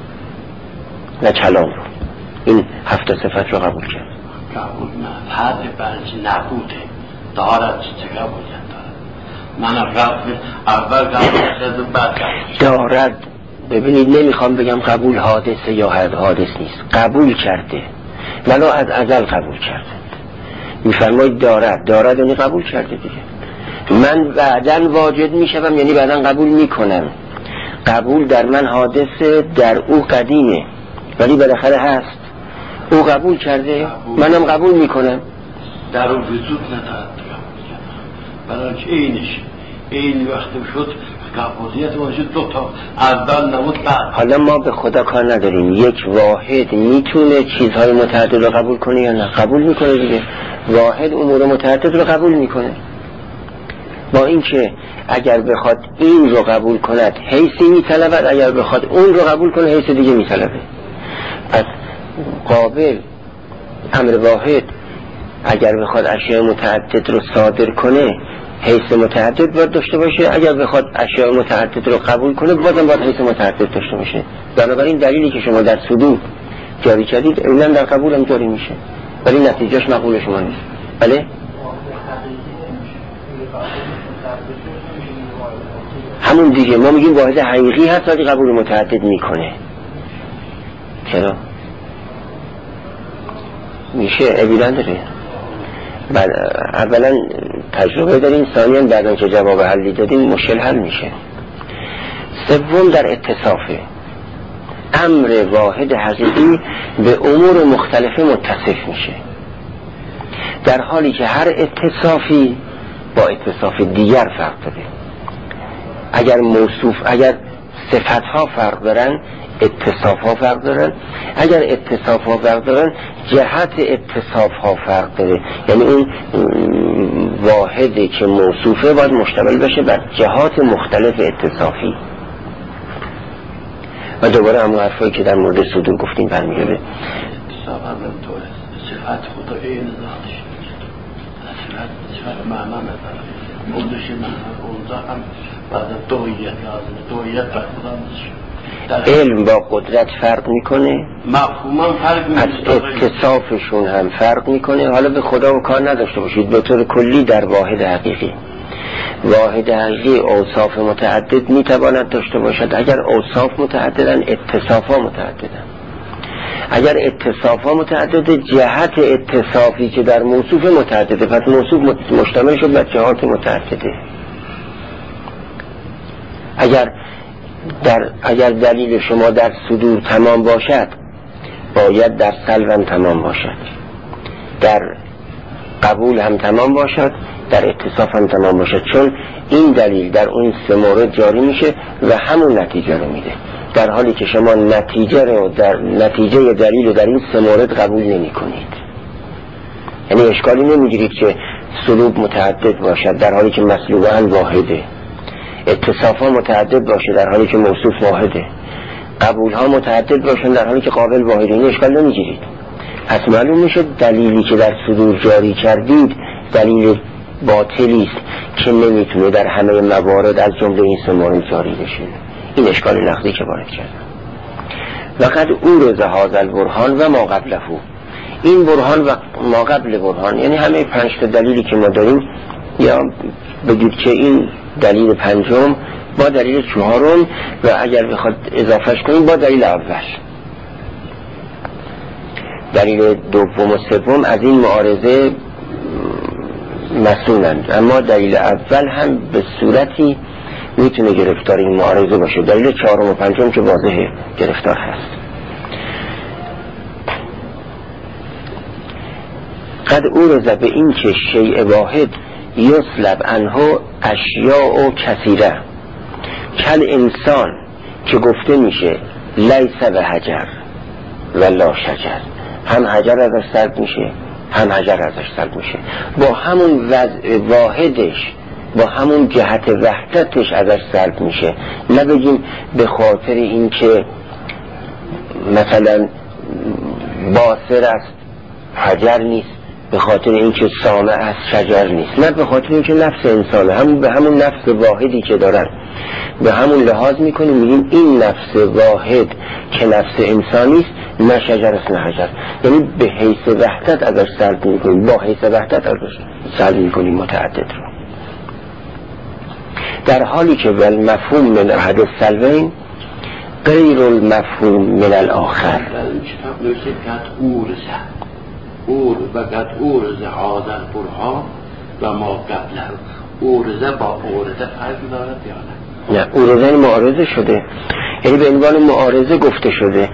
و کلام رو. این 7 صفت رو قبول کرد. قبول نه، حد برش نبوده، دارد چه قبول دارد. من اول قبول کرد بعد دارد. ببینید نمیخوام بگم قبول حادثه یا حادث نیست، قبول کرده، منو از ازل قبول کرده. میفرمایید دارد یعنی قبول کرده دیگه. من بعداً واجد میشم یعنی بعداً قبول میکنم. قبول در من حادثه، در او قدیمه، ولی بالاخره هست. او قبول کرده، منم قبول میکنم. در اون وجود ندارد برای که این وقتی شد قبولیت واجد دو تا اول نمود بعد. حالا ما به خدا کار نداریم. یک واحد میتونه چیزهای متعدد رو قبول کنه یا نه؟ قبول میکنه دیگه. واحد امور متعدد رو قبول میکنه. با اینکه اگر بخواد این رو قبول کند حیثی میطلبد، اگر بخواد اون رو قبول کنه حیث دیگه میطلبه. از قابل امر واحد اگر بخواد اشیاء متعدد رو صادر کنه حیث متعدد باید داشته باشه، اگر بخواد اشیاء متعدد رو قبول کنه بازم باید حیث متعدد داشته باشه. بنابراین دلیلی که شما در صدور جاری کردید اونم در قبول هم جاری میشه، ولی نتیجهش مقبول شما نیست. بله همون دیگه ما میگیم واحد حقیقی هست ولی قبول متعدد میکنه. چرا؟ میشه عبیران داره. اولا تجربه داریم، ثانیاً بعداً که جواب حلی دادیم مشکل حل میشه. سوم در اتصافه، امر واحد حقیقی به امور مختلفه متصف میشه، در حالی که هر اتصافی با اتصاف دیگر فرق داره. اگر موصوف، اگر صفتها فرق دارن اتصافها فرق دارن، اگر اتصافها فرق دارن جهت اتصافها فرق داره. یعنی اون واحدی که موصوفه باید مشتمل بشه بر جهات مختلف اتصافی. و دوباره همون حرفایی که در مورد صدور گفتیم برمیگرده. صفت خدا این ذاتش، صفت معنا نداره، موضوعش معنا اونجا هم بعد دویت لازم، دویت بر خدا میشه. علم با قدرت فرق میکنه، مفهوم فرق میکنه، از اتصافشون هم فرق میکنه. حالا به خدا و کار نداشته باشید، به طور کلی در واحد حقیقی، واحد حقیقی اوصاف متعدد میتواند داشته باشد. اگر اوصاف متعددن اتصافا متعددن. اگر اتصافا متعدده جهت اتصافی که در موصوف متعدده، پس موصوف مشتمل شد بر جهات متعدده. اگر دلیل شما در صدور تمام باشد باید در سلب هم تمام باشد، در قبول هم تمام باشد، در اتصاف هم تمام باشد، چون این دلیل در اون سه مورد جاری میشه و همون نتیجه رو میده، در حالی که شما نتیجه رو در نتیجه دلیل رو در این سه مورد قبول نمی کنید. یعنی اشکالی نمیگیرید که سلوب متعدد باشد در حالی که مسلوبان واحده، اتصاف ها متعدد باشه در حالی که موصوف واحده، قبول ها متعدد باشن در حالی که قابل واحده. این اشکال نمیگیرید. پس معلوم میشه دلیلی که در صدور جاری کردید دلیل باطلی است که نمیتونه در همه موارد از جمله این سه مورد جاری بشه. این اشکال لفظی که وارد کردم. وقد او رو هذا البرهان و ما قبله، این برهان و ما قبل برهان، یعنی همه 5 تا دلیلی که ما داریم، یا بگید که این دلیل پنجم با دلیل چهارم و اگر بخواد اضافهش کنیم با دلیل اول. دلیل دوم و سوم از این معارضه مسئولند، اما دلیل اول هم به صورتی میتونه گرفتار این معارضه باشه. دلیل چهارم و پنجم که واضحه گرفتار هست. قد اورزه به این که شیء واحد یسلب عنه اشیاء کثیره کل انسان که گفته میشه لیس به حجر و لا شجر، هم حجر ازش سلب میشه هم حجر ازش سلب میشه، با همون وضع واحدش، با همون جهت وحدتش ازش سلب میشه. نبگیم به خاطر این که مثلا باصر است حجر نیست، به خاطر اینکه سامع است شجر نیست، نه، به خاطر اینکه نفس انسانه، همون به همون نفس واحدی که دارن به همون لحاظ میکنیم، میگیم این نفس واحد که نفس انسانی است نه شجر است نه حجر، یعنی به حیث وحدت ازش سلب میکنیم، با حیث وحدت ازش سلب میکنیم متعدد رو، در حالی که والمفهوم من احد السلبین غیر المفهوم من الاخر. وقد اورزه هذا البرهان و ما قبله. اورزه با اورزه فرق دارد یا نه؟ اورزه معارضه شده، یعنی به عنوان معارضه گفته شده،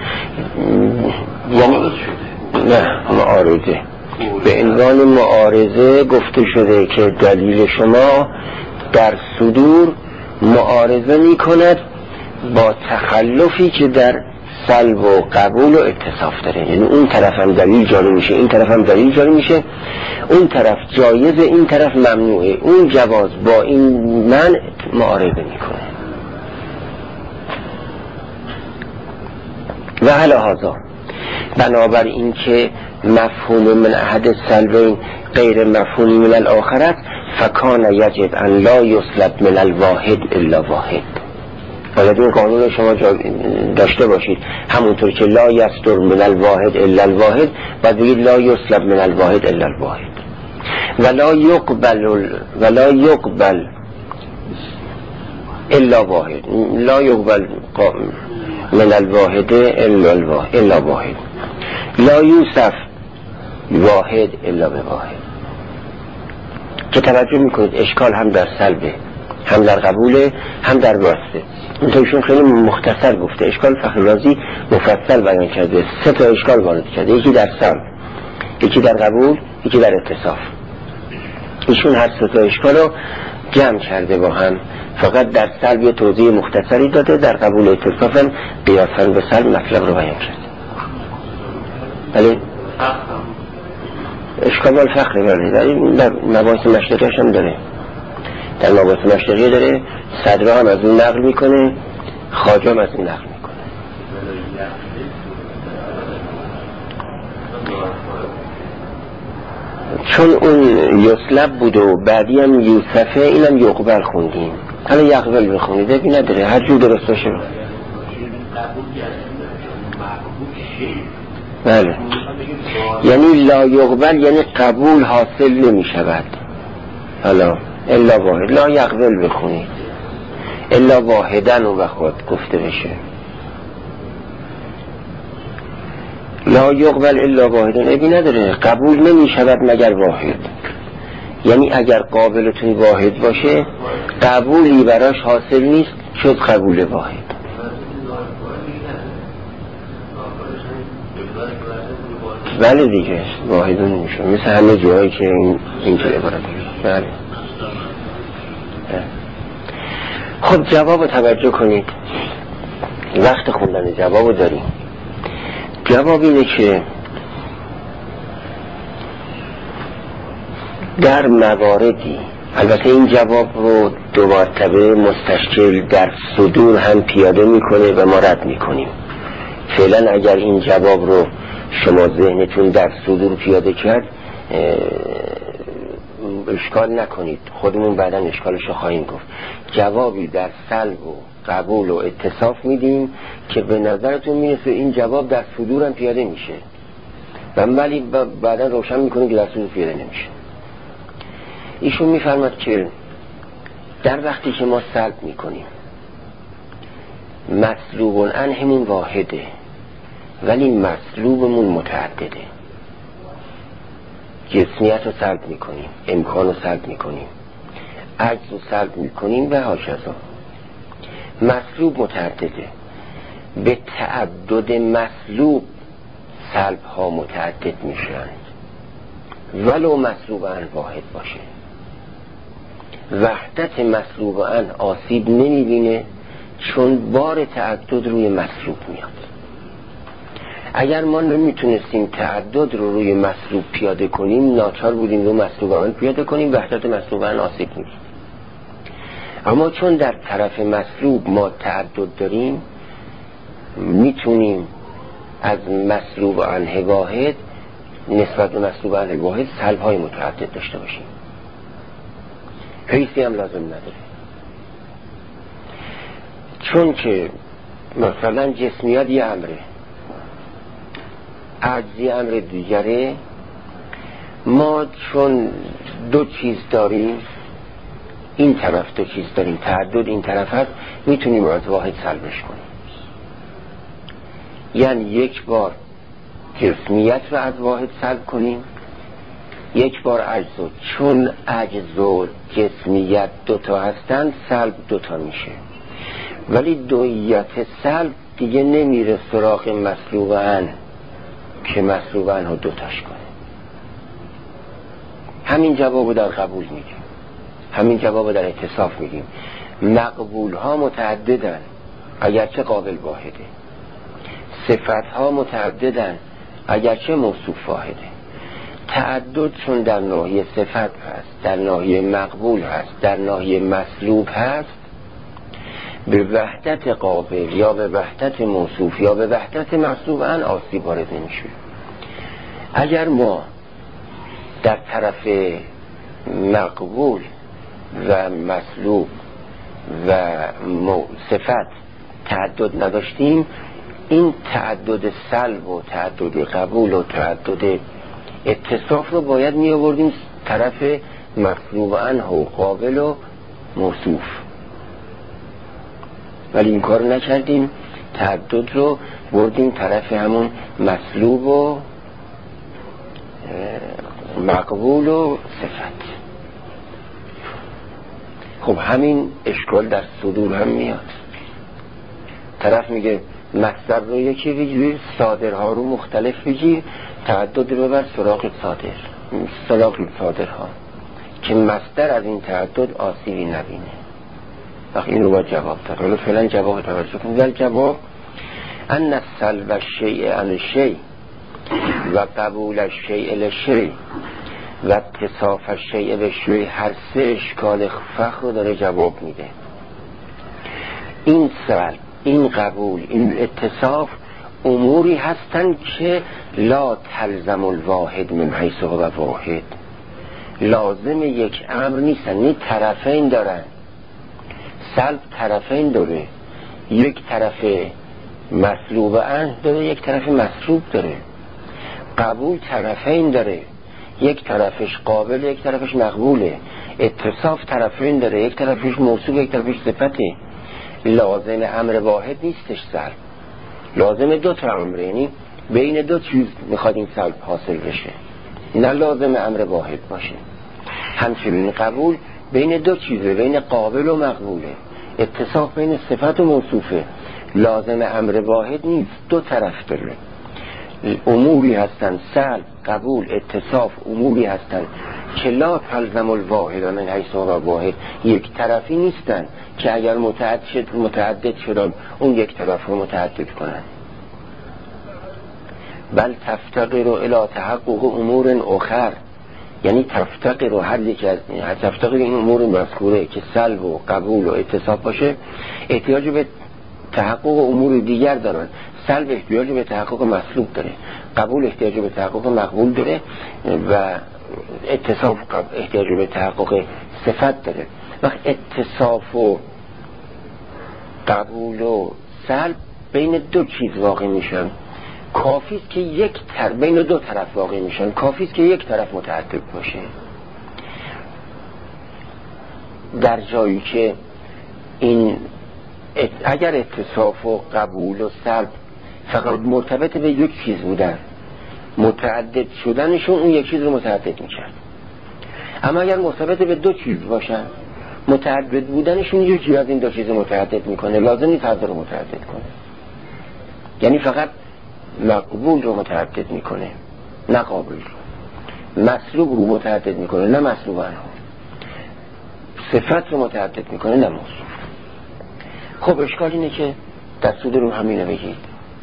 نه معارضه به عنوان معارضه گفته شده که دلیل شما در صدور معارضه می کند با تخلفی که در سلب و قبول و اتصاف داره، یعنی اون طرف هم دلیل جاری میشه، این طرف هم دلیل جاری میشه، اون طرف جایزه این طرف ممنوعه، اون جواز با این منع معارضه میکنه. و علی هذا بنابر این که مفهوم من احد السلبین غیر مفهومی من الاخر است، فکان یجب ان لا یسلب من الواحد الا واحد. باید این قانون شما داشته باشید، همونطور که لا یصدر من الواحد الا الواحد، باید بگید لا یسلب من الواحد الا الواحد. ولا یقبل الا واحد، لا یقبل من الواحد الا واحد، لا یوصف واحد الا به واحد. که توجه میکنید اشکال هم در سلبه، هم در قبوله، هم در واسطه. اینطورشون خیلی مختصر گفته، اشکال فخر رازی مفصل بیان کرده، 3 تا اشکال وارد کرده، یکی در سلب، یکی در قبول، یکی در اتصاف. ایشون هر 3 تا اشکال رو جمع کرده با هم، فقط در سلب یه توضیح مختصری داده، در قبول و اتصاف هم قیاساً به سلب مطلب رو بیان کرده. ولی اشکال الفخر در مباحث مشرقیش هم داره، در مباحث مشرقی داره، صدرا هم از اون نقل میکنه، خواجه هم از اون نقل میکنه. چون اون یسلب بود و بعدی هم یوسفه، اینم یقبل خوندیم، حالا یقبل بخونید ببین نداره، هر جور درست باشه. بله، یعنی لا یقبل یعنی قبول حاصل نمی شود. حالا الا واحد، لا یقبل بخونید، الا واحدن و خود گفته بشه، لا یقبل الا واحدن ابی نداره، قبول نمی شود مگر واحد. یعنی اگر قابلتون واحد باشه قبولی براش حاصل نیست شد قبول واحد. بله دیگه واحدون نمیشه، مثل همه جایی که اینجور عبارت بله. خب جواب توجه کنید، وقت خوندن جواب داریم. جواب اینه که در مواردی، البته این جواب رو 2 مرتبه مستشکل در صدور هم پیاده میکنه و ما رد میکنیم. فعلا اگر این جواب رو شما ذهنتون در صدور پیاده کرد اشکال نکنید، خودمون بعدا اشکالش رو خواهیم گفت. جوابی در سلب و قبول و اتصاف میدیم که به نظرتون میرسه این جواب در صدور هم پیاده میشه و ولی بعدا روشن میکنیم که در صدور پیاده نمیشه. ایشون میفرماد که در وقتی که ما سلب میکنیم مطلوب عنهمون واحده ولی مطلوبمون متعدده. جسمیت رو سلب میکنیم، امکان رو سلب میکنیم، عجز رو سلب میکنیم و هاکذا. مطلوب متعدده، به تعدد مطلوب سلب ها متعدد میشن ولو مطلوب ان واحد باشه. وحدت مطلوب ان آسیب نمیبینه چون بار تعدد روی مطلوب میاد. اگر ما نمیتونستیم تعدد رو روی مطلوب پیاده کنیم ناچار بودیم رو مطلوب ان پیاده کنیم، وحدت مطلوب ان آسیب میبینه. اما چون در طرف مطلوب ما تعدد داریم میتونیم از مطلوب ان واحد نسبت به مطلوب ان واحد سلب های متعدد داشته باشیم. حیثی هم لازم نداره، چون که مثلا جسمیت یه امره، عجزی امر دیگره. ما چون 2 چیز داریم، این طرف 2 چیز داریم، تعدد این طرف هست، میتونیم از واحد سلبش کنیم. یعنی یک بار جسمیت رو از واحد سلب کنیم، یک بار عجز. چون عجز و جسمیت 2 تا هستن سلب 2 تا میشه، ولی دویت سلب دیگه نمیره سراغ مطلوب ان که مطلوب ان رو 2 تاش کنه. همین جوابو در قبول میگیم، همین جوابو در اتصاف میگیم. مقبول ها متعددن اگرچه قابل واحده. صفتها متعددن اگرچه موصوف واحده. تعدد چون در ناحیه صفت هست، در ناحیه مقبول هست، در ناحیه مسلوب هست، به وحدت قابل یا به وحدت موصوف یا به وحدت مسلوب ان آسیب وارد نمیشه. اگر ما در طرف مقبول و مسلوب و صفت تعدد نداشتیم، این تعدد سلب و تعدد قبول و تعدد اتصاف رو باید می آوردیم طرف مسلوب عنه و قابل و موصوف، ولی این کار نکردیم، تعدد رو بردیم طرف همون مسلوب و مقبول و صفت. خب همین اشکال در صدور هم میاد. طرف میگه مصدر رو یکی بگیر، صادرها رو مختلف بگیر، تعدد رو ببر سراغ صادرها که مصدر از این تعدد آسیبی نبینه. وقتی این رو باید جواب داد. حالا فعلا جواب توجه کن. ولی جواب ان السلب الشیء عن الشیء و قبول الشیء للشیء و اتصاف الشیء بالشیء، هر سه اشکال فخر رو داره جواب میده. این سلب، این قبول، این اتصاف اموری هستن که لا تلزم الواحد من حیث هو واحد، لازم یک امر نیستن، این طرفین دارن. سلب طرفین داره، یک طرف مسلوب عنه داره، یک طرف مسلوب داره. قبول طرفین داره، یک طرفش قابل، یک طرفش مقبوله. اتصاف طرفین داره، یک طرفش موصوف، یک طرفش صفته. لازم امر واحد نیستش سلب، لازم دو تا امر، یعنی بین دو چیز میخواد این سلب حاصل بشه، نه لازم امر واحد باشه. همچنین قبول بین دو چیزه، بین قابل و مقبوله. اتصاف بین صفت و موصوفه، لازم امر واحد نیست، دو طرف داره. اموری هستن سلب، قبول، اتصاف، اموری هستن که لا تلزم الواحد من حیث هو واحد، یک طرفی نیستن که اگر متعدد شدن اون یک طرف رو متعدد کنن. بل تفتقر الی تحقق امور اخر، یعنی تفتقر هر یک از تفتقر این امور مذکوره که سلب و قبول و اتصاف باشه احتیاج به تحقق امور دیگر دارن. سلب احتیاج به تحقق مسلوب داره، قبول احتیاج به تحقق مقبول داره و اتصاف احتیاج به تحقق صفت داره. وقت اتصاف و قبول و سلب بین دو چیز واقع میشن، کافیست که بین دو طرف واقع میشن، کافیست که یک طرف متعدد باشه. در جایی که این اگر اتصاف و قبول و سلب فقط مرتبط به یک چیز بودن، متعدد شدنشون اون یک چیز رو متعدد میکرد. اما اگر مرتبط به دو چیز باشن، متعدد بودنشون یکی از این دو چیز متعدد میکنه، لازم نیست هر دو رو متعدد کنه. یعنی فقط مقبول رو متعدد میکنه نه قابل رو، مسلوب رو متعدد میکنه نه مسلوب عنه، صفت رو متعدد میکنه نه موصوف. خب اشکال اینه که در صدور رو همینه بگید،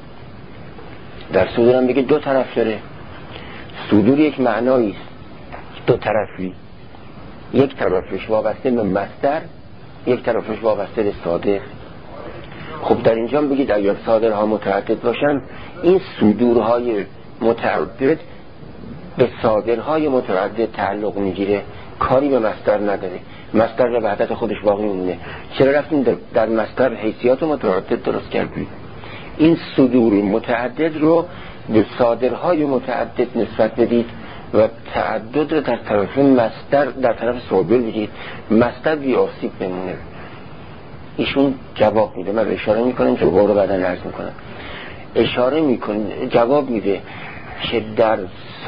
در صدور هم بگید دو طرف داره. صدور یک معنایی است دو طرفی، یک طرفش وابسته به مصدر، یک طرفش وابسته به صادر. خب در اینجا بگید اگر صادرها متعدد باشن، این صدورهای متعدد به صادرهای متعدد تعلق میگیره، کاری به مصدر نداره، مصدر به وحدت خودش باقی میمونه. چرا رفتیم در مصدر حیثیات متعدد درست کردیم؟ این صدور متعدد رو به صادرهای متعدد نسبت بدید و تعدد رو در طرف مصدر در طرف صادر بگید، مصدر بی آسیب بمونه. ایشون جواب میده، من اشاره میکنم جواب رو بعدا عرض میکنم. اشاره میکنه جواب میده که در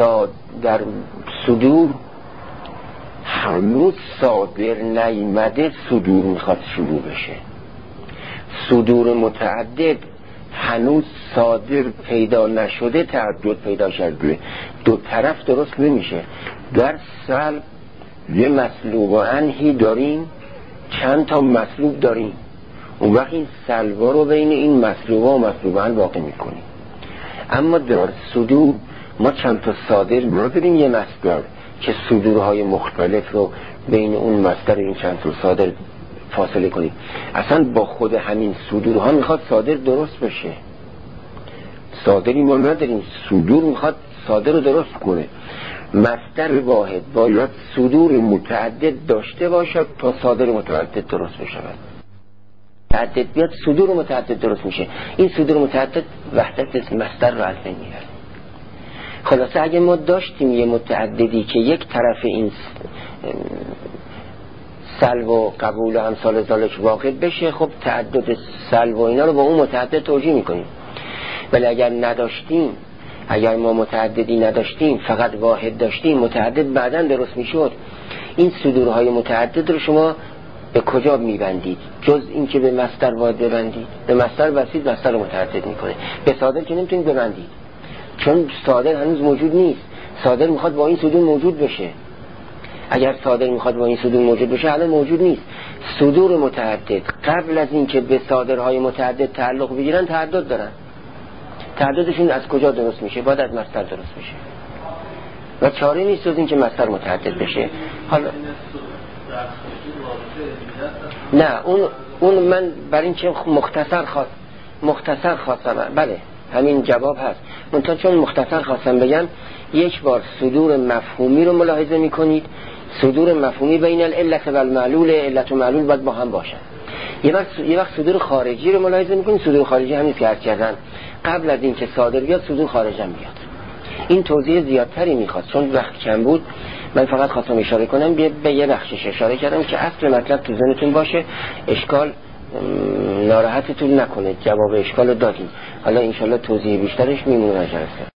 صدور هنوز صادر نیامده، صدور میخواد شروع بشه. صدور متعدد هنوز صادر پیدا نشده، تعدد پیدا شده، دو طرف درست نمیشه. در سلب یه مسلوب و عنهی داریم، چند تا مسلوب داریم، اون وقت این سلبا رو بین این مسلوبا و مسلوب عنه واقع میکنیم. اما در صدور ما چند تا صادر نداریم یه مصدر که صدورهای مختلف رو بین اون مصدر این چند تا صادر فاصله کنیم. اصلا با خود همین صدورها میخواد صادر درست بشه. صادری ما نداریم، صدور میخواد صادر رو درست کنه. مصدر واحد باید صدور متعدد داشته باشد تا صادر متعدد درست بشه. متعدد بیاد صدور متعدد درست میشه. این صدور متعدد وحدت مصدر رو از بین میبره. خلاصه اگه ما داشتیم یه متعددی که یک طرف این سلب و قبول و امثال ذالک واقع بشه، خب تعدد سلب و اینا رو با اون متعدد توجیه میکنیم. ولی اگر نداشتیم، اگر ما متعددی نداشتیم فقط واحد داشتیم، متعدد بعداً درست میشد. این صدورهای متعدد رو شما به کجا میبندید جز این که به مصدر باید ببندید؟ به مصدر بسید، مصدر رو متعدد میکنه. به صادر که نمیتونید ببندید چون صادر هنوز موجود نیست. صادر میخواد با این صدور موجود بشه. اگر صادر میخواد با این صدور موجود بشه الان موجود نیست. صدور متعدد قبل از این که به صادرهای متعدد تعلق بگیرن تعدد دارن. تعددشون از کجا درست میشه؟ باید از مصدر درست میشه و چاره نیست جز این که مصدر متعدد بشه. حالا نه اون من برای این که مختصر خواستم بله همین جواب هست. منتها چون مختصر خواستم بگم یک بار صدور مفهومی رو ملاحظه میکنید. صدور مفهومی بین العلت و المعلول، علت و معلول باید با هم باشن. یه وقت صدور خارجی رو ملاحظه میکنید. صدور خارجی همین که عرض کردن قبل از این که صادر بیاد صدور خارجی هم بیاد. این توضیح زیادتری میخواد چون وقت کم بود. من فقط خواستم اشاره کنم به یه بخشش اشاره کردم که اصل مطلب تو ذهنتون باشه، اشکال ناراحتتون نکنه. جواب اشکال رو دادیم. حالا انشالله توضیح بیشترش میمونه جلسه.